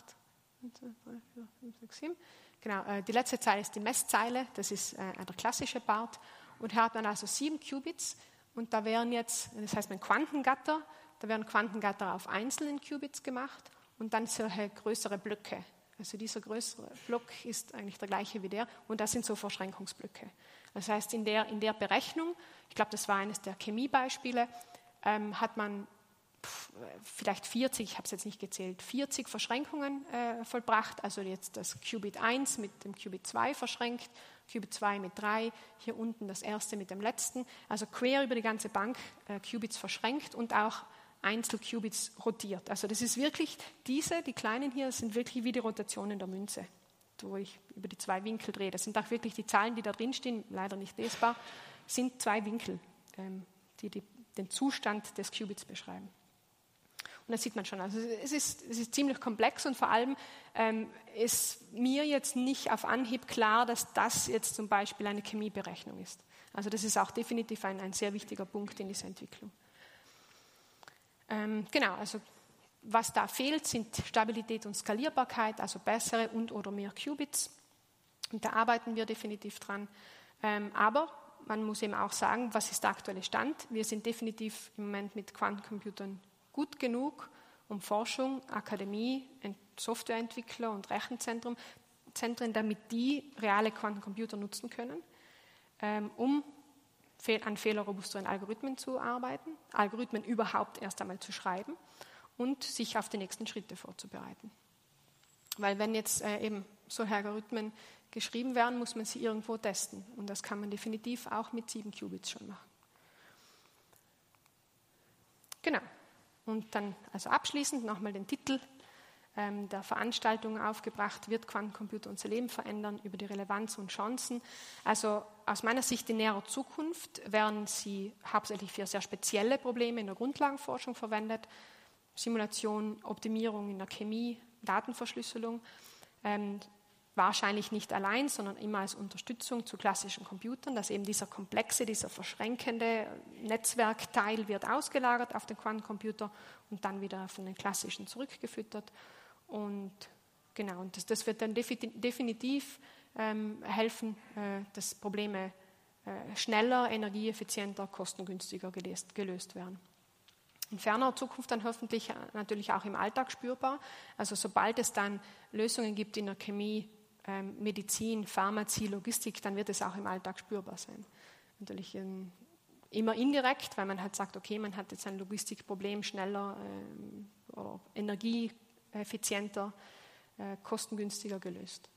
Speaker 2: Genau, äh, die letzte Zeile ist die Messzeile, das ist äh, der klassische Part. Und hier hat man also sieben Qubits und da wären jetzt, das heißt ein Quantengatter, da werden Quantengatter auf einzelnen Qubits gemacht und dann solche größere Blöcke. Also dieser größere Block ist eigentlich der gleiche wie der und das sind so Verschränkungsblöcke. Das heißt, in der, in der Berechnung, ich glaube, das war eines der Chemiebeispiele, ähm, hat man vielleicht vierzig, ich habe es jetzt nicht gezählt, vierzig Verschränkungen äh, vollbracht, also jetzt das Qubit eins mit dem Qubit zwei verschränkt, Qubit zwei mit drei, hier unten das erste mit dem letzten, also quer über die ganze Bank äh, Qubits verschränkt und auch Einzelqubits rotiert. Also das ist wirklich, diese, die kleinen hier, sind wirklich wie die Rotationen der Münze, wo ich über die zwei Winkel drehe. Das sind auch wirklich die Zahlen, die da drin stehen, leider nicht lesbar, sind zwei Winkel, ähm, die, die den Zustand des Qubits beschreiben. Und das sieht man schon. Also es ist, es ist ziemlich komplex und vor allem ähm, ist mir jetzt nicht auf Anhieb klar, dass das jetzt zum Beispiel eine Chemieberechnung ist. Also das ist auch definitiv ein, ein sehr wichtiger Punkt in dieser Entwicklung. Ähm, genau, also was da fehlt, sind Stabilität und Skalierbarkeit, also bessere und oder mehr Qubits. Und da arbeiten wir definitiv dran. Ähm, aber man muss eben auch sagen, was ist der aktuelle Stand? Wir sind definitiv im Moment mit Quantencomputern gut genug, um Forschung, Akademie, Softwareentwickler und Rechenzentren, Zentren, damit die reale Quantencomputer nutzen können, ähm, um an fehlerrobusteren Algorithmen zu arbeiten, Algorithmen überhaupt erst einmal zu schreiben und sich auf die nächsten Schritte vorzubereiten. Weil wenn jetzt äh, eben solche Algorithmen geschrieben werden, muss man sie irgendwo testen. Und das kann man definitiv auch mit sieben Qubits schon machen. Genau. Und dann also abschließend nochmal den Titel ähm, der Veranstaltung aufgebracht: Wird Quantencomputer unser Leben verändern? Über die Relevanz und Chancen. Also aus meiner Sicht in näherer Zukunft werden sie hauptsächlich für sehr spezielle Probleme in der Grundlagenforschung verwendet. Simulation, Optimierung in der Chemie, Datenverschlüsselung. Ähm, wahrscheinlich nicht allein, sondern immer als Unterstützung zu klassischen Computern, dass eben dieser komplexe, dieser verschränkende Netzwerkteil wird ausgelagert auf den Quantencomputer und dann wieder von den klassischen zurückgefüttert. Und genau, und das, das wird dann definitiv ähm, helfen, äh, dass Probleme äh, schneller, energieeffizienter, kostengünstiger gelöst, gelöst werden. In ferner Zukunft dann hoffentlich natürlich auch im Alltag spürbar. Also sobald es dann Lösungen gibt in der Chemie, ähm, Medizin, Pharmazie, Logistik, dann wird es auch im Alltag spürbar sein. Natürlich ähm, immer indirekt, weil man halt sagt, okay, man hat jetzt ein Logistikproblem schneller ähm, oder energieeffizienter, äh, kostengünstiger gelöst.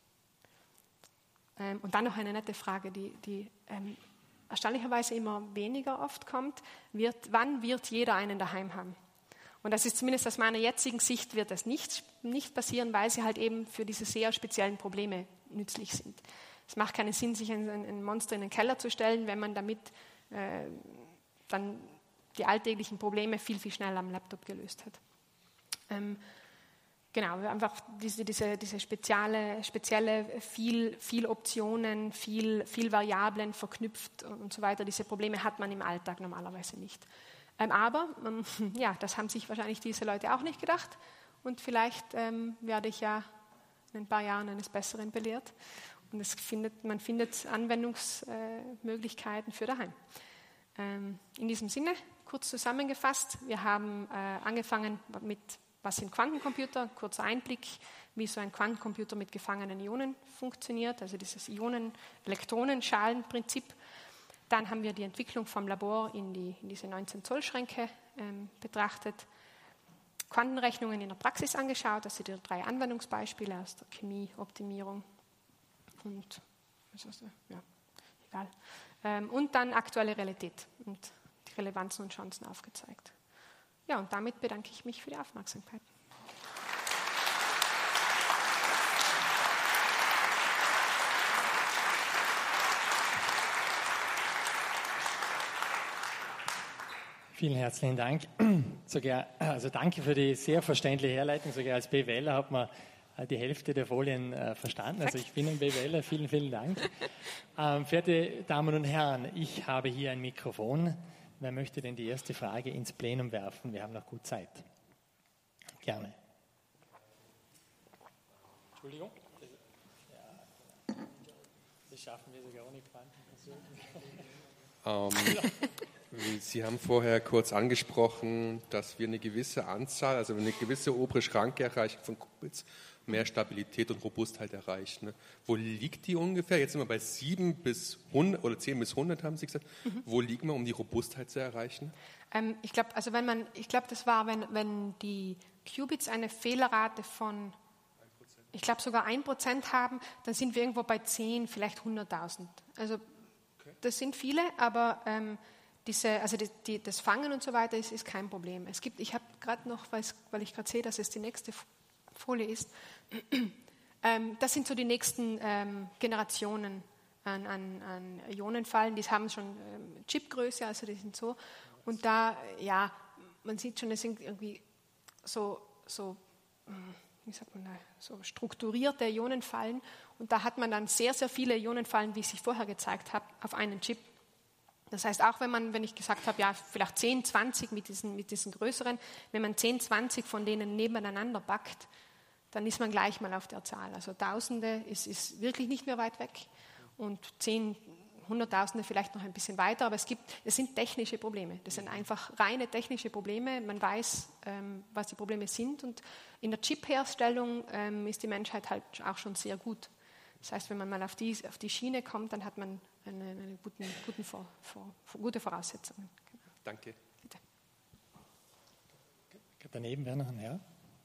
Speaker 2: Ähm, und dann noch eine nette Frage, die, die ähm, erstaunlicherweise immer weniger oft kommt: wird, wann wird jeder einen daheim haben? Und das ist zumindest aus meiner jetzigen Sicht, wird das nicht, nicht passieren, weil sie halt eben für diese sehr speziellen Probleme nützlich sind. Es macht keinen Sinn, sich ein, ein Monster in den Keller zu stellen, wenn man damit äh, dann die alltäglichen Probleme viel, viel schneller am Laptop gelöst hat. Ähm, Genau, einfach diese, diese, diese spezielle, spezielle viel, viel Optionen, viel, viel Variablen verknüpft und so weiter. Diese Probleme hat man im Alltag normalerweise nicht. Ähm, aber, ähm, ja, das haben sich wahrscheinlich diese Leute auch nicht gedacht. Und vielleicht ähm, werde ich ja in ein paar Jahren eines Besseren belehrt. Und es findet, man findet Anwendungsmöglichkeiten äh, für daheim. Ähm, in diesem Sinne, kurz zusammengefasst, wir haben äh, angefangen mit: Was sind Quantencomputer? Kurzer Einblick, wie so ein Quantencomputer mit gefangenen Ionen funktioniert, also dieses Ionen-Elektronen-Schalen-Prinzip. Dann haben wir die Entwicklung vom Labor in, die, in diese neunzehn Zoll Schränke ähm, betrachtet, Quantenrechnungen in der Praxis angeschaut, also die drei Anwendungsbeispiele aus der Chemie, Optimierung und, was ist das? Ja, egal. Ähm, und dann aktuelle Realität und die Relevanzen und Chancen aufgezeigt. Ja, und damit bedanke ich mich für die Aufmerksamkeit.
Speaker 1: Vielen herzlichen Dank. Sogar, also danke für die sehr verständliche Herleitung. Sogar als BWLer hat man die Hälfte der Folien äh, verstanden. Also ich bin ein BWLer. Vielen, vielen Dank. Ähm, verehrte Damen und Herren, ich habe hier ein Mikrofon. Wer möchte denn die erste Frage ins Plenum werfen? Wir haben noch gut Zeit. Gerne. Entschuldigung? Ja, das schaffen wir sogar ohne Quantenversuche.
Speaker 3: Ähm, Sie haben vorher kurz angesprochen, dass wir eine gewisse Anzahl, also eine gewisse obere Schranke erreichen von Qubits, mehr Stabilität und Robustheit erreichen. Ne? Wo liegt die ungefähr? Jetzt sind wir bei sieben bis hundert oder zehn bis hundert, haben Sie gesagt. Mhm. Wo liegen wir, um die Robustheit zu erreichen?
Speaker 2: Ähm, ich glaube, also wenn man, ich glaube, das war, wenn, wenn die Qubits eine Fehlerrate von, ich glaube sogar ein Prozent haben, dann sind wir irgendwo bei zehn, vielleicht hunderttausend. Also okay. Das sind viele, aber ähm, diese, also die, die, das Fangen und so weiter ist, ist kein Problem. Es gibt, ich habe gerade noch, weil, weil ich gerade sehe, dass es die nächste Folie ist. Ähm, das sind so die nächsten ähm, Generationen an, an, an Ionenfallen. Die haben schon ähm, Chipgröße, also die sind so. Und da, ja, man sieht schon, es sind irgendwie so, so, wie sagt man da, so strukturierte Ionenfallen. Und da hat man dann sehr, sehr viele Ionenfallen, wie ich sie vorher gezeigt habe, auf einen Chip. Das heißt, auch wenn man, wenn ich gesagt habe, ja, vielleicht zehn, zwanzig mit diesen, mit diesen größeren, wenn man zehn, zwanzig von denen nebeneinander backt, dann ist man gleich mal auf der Zahl. Also Tausende ist, ist wirklich nicht mehr weit weg und zehn, Hunderttausende vielleicht noch ein bisschen weiter, aber es gibt, es sind technische Probleme. Das sind einfach reine technische Probleme. Man weiß, ähm, was die Probleme sind und in der Chip-Herstellung ähm, ist die Menschheit halt auch schon sehr gut. Das heißt, wenn man mal auf die, auf die Schiene kommt, dann hat man eine, eine guten, guten vor, vor, gute Voraussetzungen.
Speaker 3: Danke.
Speaker 2: Bitte.
Speaker 1: Daneben wäre noch ein Herr.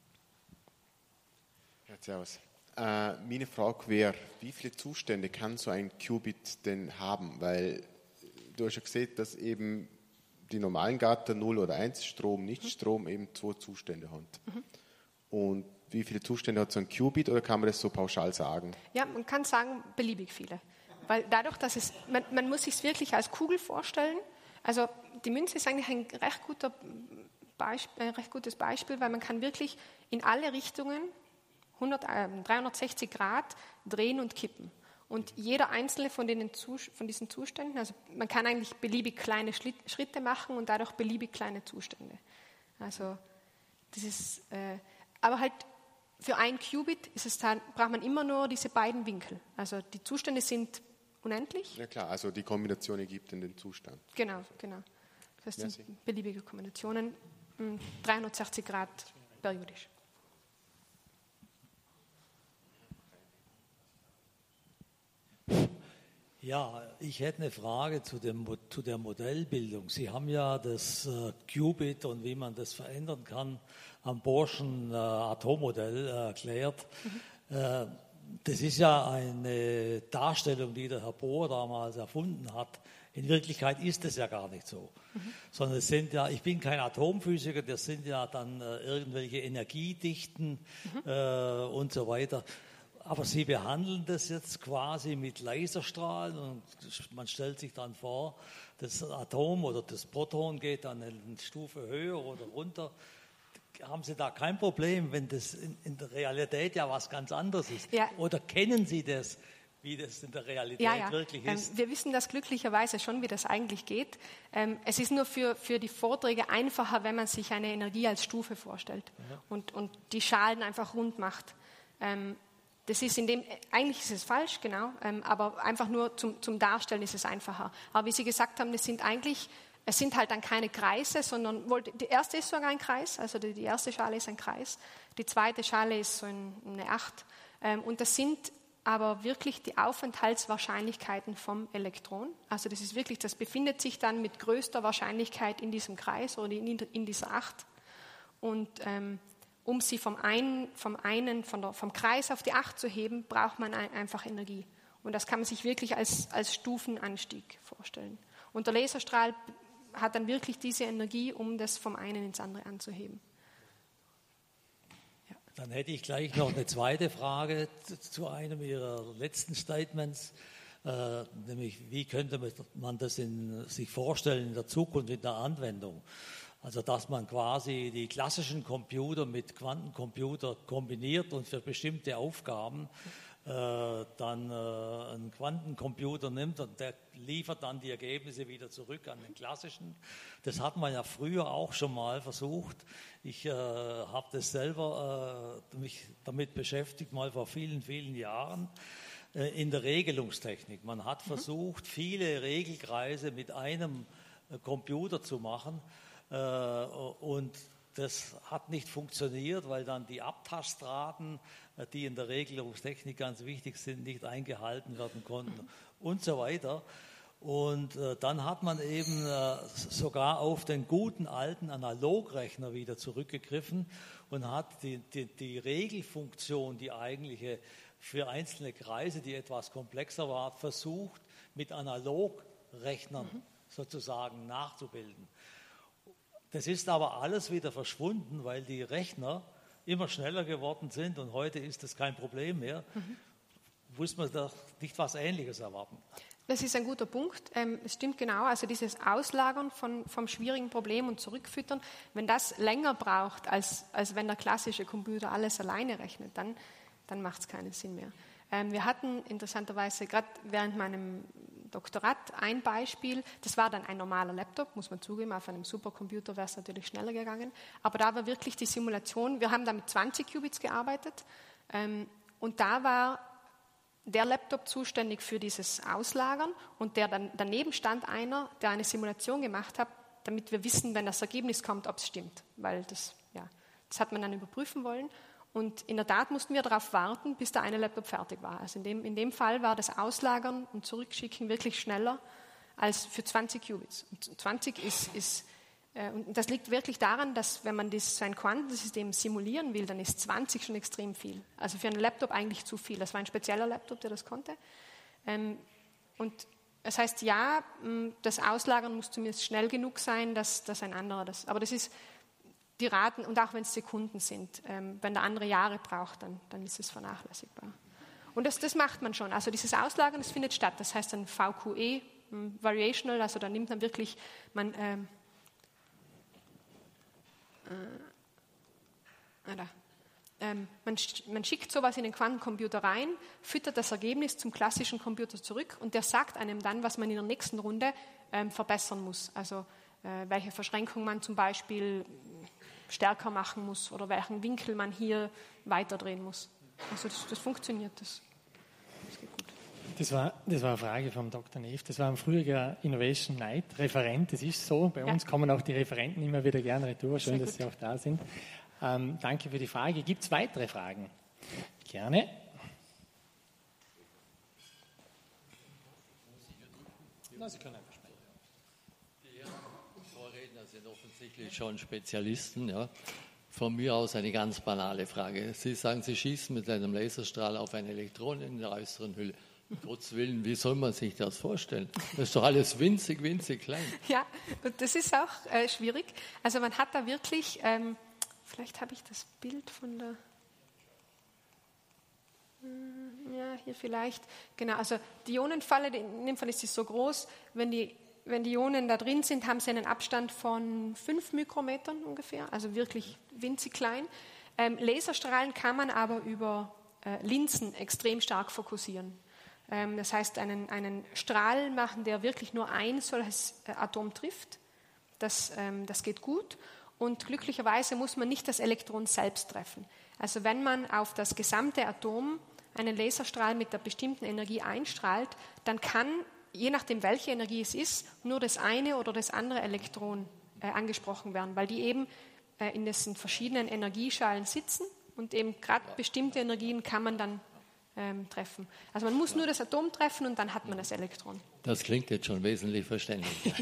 Speaker 4: Ja, servus. Äh, meine Frage wäre, wie viele Zustände kann so ein Qubit denn haben? Weil du hast ja gesehen, dass eben die normalen Gatter null oder eins Strom, Nichtstrom eben zwei Zustände haben. Mhm. Und wie viele Zustände hat so ein Qubit oder kann man das so pauschal sagen?
Speaker 2: Ja, man kann sagen, beliebig viele. Weil dadurch, dass es, man, man muss sich es wirklich als Kugel vorstellen. Also die Münze ist eigentlich ein recht, guter Beispiel, ein recht gutes Beispiel, weil man kann wirklich in alle Richtungen hundert, äh, dreihundertsechzig Grad drehen und kippen. Und jeder einzelne von, denen, von diesen Zuständen, also man kann eigentlich beliebig kleine Schritte machen und dadurch beliebig kleine Zustände. Also das ist, äh, aber halt für ein Qubit ist es dann, braucht man immer nur diese beiden Winkel. Also die Zustände sind unendlich.
Speaker 4: Ja klar, also die Kombination ergibt in den Zustand.
Speaker 2: Genau, genau. Das heißt, ja, beliebige Kombinationen, dreihundertsechzig Grad periodisch.
Speaker 5: Ja, ich hätte eine Frage zu, dem, zu der Modellbildung. Sie haben ja das äh, Qubit und wie man das verändern kann am Bohrschen äh, Atommodell äh, erklärt. Mhm. Äh, das ist ja eine Darstellung, die der Herr Bohr damals erfunden hat. In Wirklichkeit ist es ja gar nicht so. Mhm. Sondern es sind ja, ich bin kein Atomphysiker, das sind ja dann äh, irgendwelche Energiedichten mhm. äh, und so weiter. Aber Sie behandeln das jetzt quasi mit Laserstrahlen und man stellt sich dann vor, das Atom oder das Proton geht dann eine Stufe höher oder runter. Haben Sie da kein Problem, wenn das in, in der Realität ja was ganz anderes ist?
Speaker 2: Ja.
Speaker 5: Oder kennen Sie das, wie das in der Realität
Speaker 2: ja, ja.
Speaker 5: wirklich ist?
Speaker 2: Ähm, wir wissen das glücklicherweise schon, wie das eigentlich geht. Ähm, es ist nur für, für die Vorträge einfacher, wenn man sich eine Energie als Stufe vorstellt ja. und, und die Schalen einfach rund macht. Ähm, Das ist in dem, eigentlich ist es falsch, genau, ähm, aber einfach nur zum, zum Darstellen ist es einfacher. Aber wie Sie gesagt haben, das sind eigentlich, es sind halt dann keine Kreise, sondern, wohl, die erste ist sogar ein Kreis, also die, die erste Schale ist ein Kreis, die zweite Schale ist so ein, eine Acht. Ähm, und das sind aber wirklich die Aufenthaltswahrscheinlichkeiten vom Elektron. Also das ist wirklich, das befindet sich dann mit größter Wahrscheinlichkeit in diesem Kreis oder in, in dieser Acht. Und ähm, um sie vom einen, vom, einen von der, vom Kreis auf die Acht zu heben, braucht man ein, einfach Energie. Und das kann man sich wirklich als, als Stufenanstieg vorstellen. Und der Laserstrahl hat dann wirklich diese Energie, um das vom einen ins andere anzuheben.
Speaker 5: Ja. Dann hätte ich gleich noch eine zweite Frage zu einem Ihrer letzten Statements. Äh, nämlich, wie könnte man das in, sich vorstellen in der Zukunft, in der Anwendung? Also dass man quasi die klassischen Computer mit Quantencomputer kombiniert und für bestimmte Aufgaben äh, dann äh, einen Quantencomputer nimmt und der liefert dann die Ergebnisse wieder zurück an den klassischen. Das hat man ja früher auch schon mal versucht. Ich äh, habe das selber äh, mich damit beschäftigt, mal vor vielen, vielen Jahren äh, in der Regelungstechnik. Man hat versucht, viele Regelkreise mit einem äh, Computer zu machen. Und das hat nicht funktioniert, weil dann die Abtastraten, die in der Regelungstechnik ganz wichtig sind, nicht eingehalten werden konnten und so weiter. Und dann hat man eben sogar auf den guten alten Analogrechner wieder zurückgegriffen und hat die, die, die Regelfunktion, die eigentliche für einzelne Kreise, die etwas komplexer war, versucht, mit Analogrechnern mhm. sozusagen nachzubilden. Das ist aber alles wieder verschwunden, weil die Rechner immer schneller geworden sind und heute ist das kein Problem mehr. Mhm. Muss man da nicht was Ähnliches erwarten?
Speaker 2: Das ist ein guter Punkt. Ähm, es stimmt genau, also dieses Auslagern von, vom schwierigen Problem und Zurückfüttern, wenn das länger braucht, als, als wenn der klassische Computer alles alleine rechnet, dann, dann macht es keinen Sinn mehr. Ähm, wir hatten interessanterweise gerade während meinem Doktorat ein Beispiel, das war dann ein normaler Laptop, muss man zugeben, auf einem Supercomputer wäre es natürlich schneller gegangen, aber da war wirklich die Simulation, wir haben da mit zwanzig Qubits gearbeitet ähm, und da war der Laptop zuständig für dieses Auslagern und der dann, daneben stand einer, der eine Simulation gemacht hat, damit wir wissen, wenn das Ergebnis kommt, ob es stimmt, weil das, ja, das hat man dann überprüfen wollen. Und in der Tat mussten wir darauf warten, bis der eine Laptop fertig war. Also in dem, in dem Fall war das Auslagern und Zurückschicken wirklich schneller als für zwanzig Qubits. Und zwanzig ist, ist äh, und das liegt wirklich daran, dass wenn man das, sein Quantensystem simulieren will, dann ist zwanzig schon extrem viel. Also für einen Laptop eigentlich zu viel. Das war ein spezieller Laptop, der das konnte. Ähm, und das heißt, ja, das Auslagern muss zumindest schnell genug sein, dass, dass ein anderer das... Aber das ist... Die Raten, und auch wenn es Sekunden sind, ähm, wenn der andere Jahre braucht, dann, dann ist es vernachlässigbar. Und das, das macht man schon. Also dieses Auslagern, das findet statt. Das heißt dann V Q E, ähm, Variational, also da nimmt man wirklich, man, ähm, äh, da, ähm, man, man schickt sowas in den Quantencomputer rein, füttert das Ergebnis zum klassischen Computer zurück und der sagt einem dann, was man in der nächsten Runde ähm, verbessern muss. Also äh, welche Verschränkung man zum Beispiel stärker machen muss oder welchen Winkel man hier weiterdrehen muss. Also das, das funktioniert, das, das geht gut.
Speaker 1: Das war, das war eine Frage vom Doktor Neff. Das war ein früherer Innovation Night Referent. Das ist so. Bei uns ja. kommen auch die Referenten immer wieder gerne retour. Schön, dass Sie auch da sind. Ähm, danke für die Frage. Gibt es weitere Fragen? Gerne.
Speaker 5: Na, Sie können einfach sprechen. Sind offensichtlich schon Spezialisten. Ja. Von mir aus eine ganz banale Frage. Sie sagen, Sie schießen mit einem Laserstrahl auf eine Elektronen in der äußeren Hülle. Trotz Willen, wie soll man sich das vorstellen? Das ist doch alles winzig, winzig klein.
Speaker 2: Ja, und das ist auch äh, schwierig. Also man hat da wirklich, ähm, vielleicht habe ich das Bild von der, ja, hier vielleicht, genau, also die Ionenfalle, in dem Fall ist sie so groß, wenn die Wenn die Ionen da drin sind, haben sie einen Abstand von fünf Mikrometern ungefähr, also wirklich winzig klein. Ähm, Laserstrahlen kann man aber über äh, Linsen extrem stark fokussieren. Ähm, das heißt, einen, einen Strahl machen, der wirklich nur ein solches äh, Atom trifft. Das, ähm, das geht gut. Und glücklicherweise muss man nicht das Elektron selbst treffen. Also wenn man auf das gesamte Atom einen Laserstrahl mit einer bestimmten Energie einstrahlt, dann kann, je nachdem, welche Energie es ist, nur das eine oder das andere Elektron äh, angesprochen werden, weil die eben äh, in diesen verschiedenen Energieschalen sitzen und eben gerade bestimmte Energien kann man dann ähm, treffen. Also man muss nur das Atom treffen und dann hat man das Elektron.
Speaker 5: Das klingt jetzt schon wesentlich verständlicher.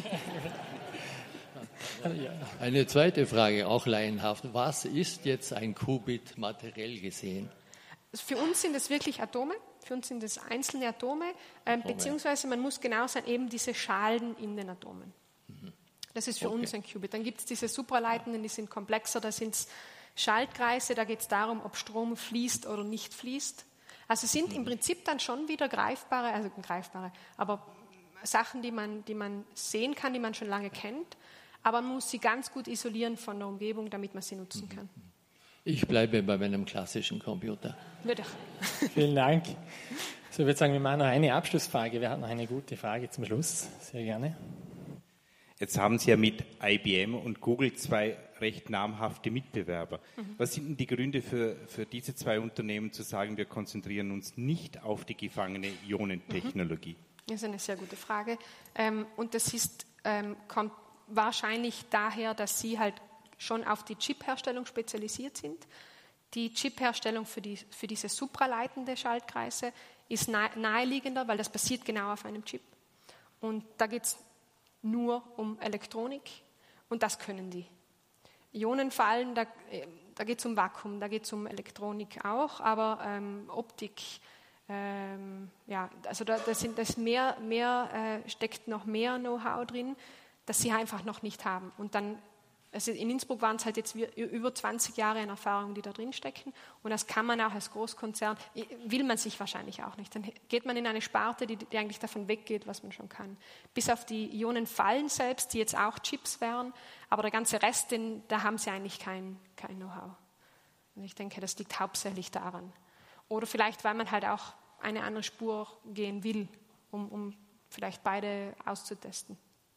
Speaker 5: Eine zweite Frage, auch laienhaft. Was ist jetzt ein Qubit materiell gesehen?
Speaker 2: Für uns sind es wirklich Atome. Für uns sind es einzelne Atome, ähm, beziehungsweise man muss genau sein, eben diese Schalen in den Atomen. Das ist für okay. uns ein Qubit. Dann gibt es diese Supraleitenden, die sind komplexer, da sind es Schaltkreise, da geht es darum, ob Strom fließt oder nicht fließt. Also sind mhm. im Prinzip dann schon wieder greifbare, also greifbare, aber Sachen, die man, die man sehen kann, die man schon lange kennt, aber man muss sie ganz gut isolieren von der Umgebung, damit man sie nutzen kann.
Speaker 5: Ich bleibe bei meinem klassischen Computer.
Speaker 2: Bitte.
Speaker 1: Vielen Dank. So, ich würde sagen, wir machen noch eine Abschlussfrage. Wer hat noch eine gute Frage zum Schluss? Sehr gerne.
Speaker 6: Jetzt haben Sie ja mit I B M und Google zwei recht namhafte Mitbewerber. Mhm. Was sind denn die Gründe für, für diese zwei Unternehmen zu sagen, wir konzentrieren uns nicht auf die gefangene Ionentechnologie?
Speaker 2: Das ist eine sehr gute Frage. Ähm, und das ist, ähm, kommt wahrscheinlich daher, dass Sie halt schon auf die Chip-Herstellung spezialisiert sind. Die Chip-Herstellung für, die, für diese supraleitende Schaltkreise ist nahe, naheliegender, weil das basiert genau auf einem Chip. Und da geht es nur um Elektronik und das können die. Ionenfallen, da, da geht es um Vakuum, da geht es um Elektronik auch, aber ähm, Optik, ähm, ja, also da, da sind das mehr, mehr äh, steckt noch mehr Know-how drin, das sie einfach noch nicht haben. Und dann Also in Innsbruck waren es halt jetzt über zwanzig Jahre an Erfahrung, die da drin stecken. Und das kann man auch als Großkonzern, will man sich wahrscheinlich auch nicht. Dann geht man in eine Sparte, die, die eigentlich davon weggeht, was man schon kann. Bis auf die Ionenfallen selbst, die jetzt auch Chips wären. Aber der ganze Rest, den, da haben sie eigentlich kein, kein Know-how. Und ich denke, das liegt hauptsächlich daran. Oder vielleicht, weil man halt auch eine andere Spur gehen will, um, um vielleicht beide auszutesten.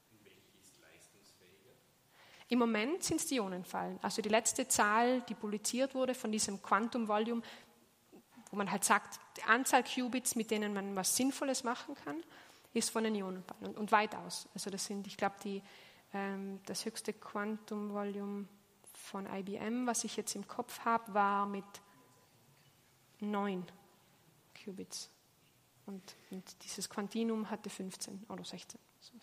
Speaker 2: Im Moment sind es die Ionenfallen. Also die letzte Zahl, die publiziert wurde von diesem Quantum Volume, wo man halt sagt, die Anzahl Qubits, mit denen man was Sinnvolles machen kann, ist von den Ionenfallen und, und weitaus. Also das sind, ich glaube, die, ähm, das höchste Quantum Volume von I B M, was ich jetzt im Kopf habe, war mit neun Qubits. Und, und dieses Quantinum hatte fünfzehn oder sechzehn.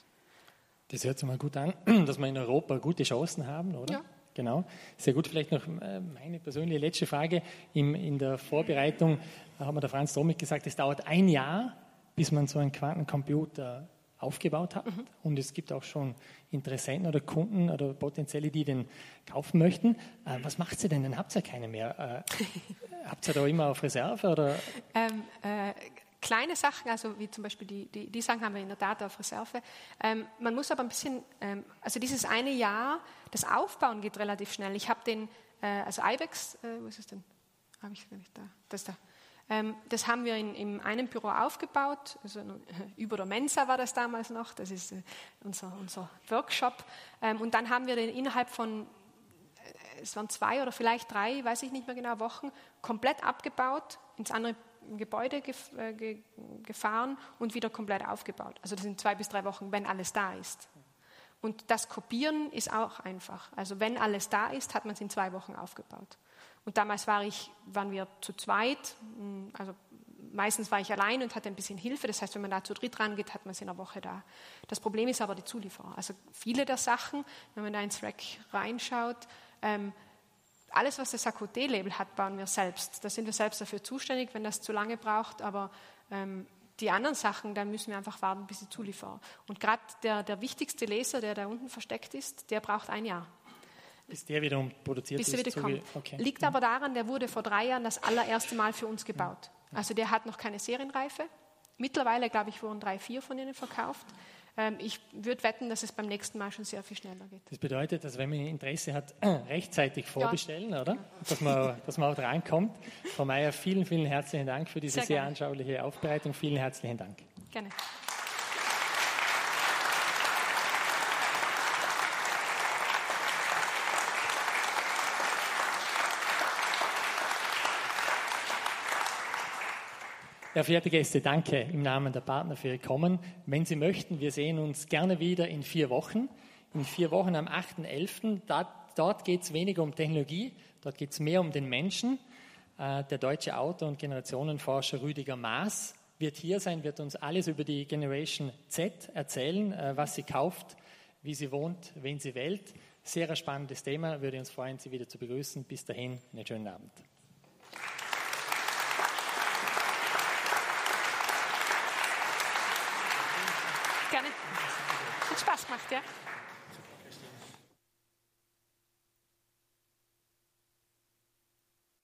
Speaker 1: Das hört sich mal gut an, dass wir in Europa gute Chancen haben, oder?
Speaker 2: Ja.
Speaker 1: Genau. Sehr gut. Vielleicht noch meine persönliche letzte Frage. Im, in der Vorbereitung haben wir der Franz Domig gesagt, es dauert ein Jahr, bis man so einen Quantencomputer aufgebaut hat. Mhm. Und es gibt auch schon Interessenten oder Kunden oder Potenzielle, die den kaufen möchten. Äh, was macht ihr denn? Dann habt ihr keine mehr. Äh, habt ihr da immer auf Reserve? Oder?
Speaker 2: Ähm, äh, Kleine Sachen, also wie zum Beispiel die, die, die Sachen haben wir in der Tat auf Reserve. Ähm, man muss aber ein bisschen, ähm, also dieses eine Jahr, das Aufbauen geht relativ schnell. Ich habe den, äh, also I B E X, äh, wo ist es denn? Habe ich gar nicht da. Das da. Ähm, das haben wir in, in einem Büro aufgebaut, also äh, über der Mensa war das damals noch, das ist äh, unser, unser Workshop. Ähm, und dann haben wir den innerhalb von, äh, es waren zwei oder vielleicht drei, weiß ich nicht mehr genau, Wochen, komplett abgebaut, ins andere Gebäude gef- äh, ge- gefahren und wieder komplett aufgebaut. Also das sind zwei bis drei Wochen, wenn alles da ist. Und das Kopieren ist auch einfach. Also wenn alles da ist, hat man es in zwei Wochen aufgebaut. Und damals war ich, waren wir zu zweit, also meistens war ich allein und hatte ein bisschen Hilfe. Das heißt, wenn man da zu dritt rangeht, hat man es in einer Woche da. Das Problem ist aber die Zulieferer. Also viele der Sachen, wenn man da ins Rack reinschaut, ähm, alles, was das A Q T-Label hat, bauen wir selbst. Da sind wir selbst dafür zuständig, wenn das zu lange braucht. Aber ähm, die anderen Sachen, da müssen wir einfach warten, bis sie zuliefern. Und gerade der, der wichtigste Laser, der da unten versteckt ist, der braucht ein Jahr.
Speaker 1: Bis der wiederum produziert
Speaker 2: bis
Speaker 1: ist?
Speaker 2: Bis er wieder kommt.
Speaker 1: Okay.
Speaker 2: Liegt aber daran, der wurde vor drei Jahren das allererste Mal für uns gebaut. Also der hat noch keine Serienreife. Mittlerweile, glaube ich, wurden drei, vier von ihnen verkauft. Ich würde wetten, dass es beim nächsten Mal schon sehr viel schneller geht.
Speaker 1: Das bedeutet, dass wenn man Interesse hat, rechtzeitig vorbestellen, ja. Oder? Dass man, dass man auch drankommt. Frau Meier, vielen, vielen herzlichen Dank für diese sehr, sehr anschauliche Aufbereitung. Vielen herzlichen Dank.
Speaker 2: Gerne.
Speaker 1: Ja, verehrte Gäste, danke im Namen der Partner für Ihr Kommen. Wenn Sie möchten, wir sehen uns gerne wieder in vier Wochen. In vier Wochen am achten elften Dort, dort geht es weniger um Technologie, dort geht es mehr um den Menschen. Äh, der deutsche Autor und Generationenforscher Rüdiger Maas wird hier sein, wird uns alles über die Generation Z erzählen, äh, was sie kauft, wie sie wohnt, wen sie wählt. Sehr ein spannendes Thema, würde uns freuen, Sie wieder zu begrüßen. Bis dahin, einen schönen Abend.
Speaker 2: Gerne. Hat Spaß gemacht, ja?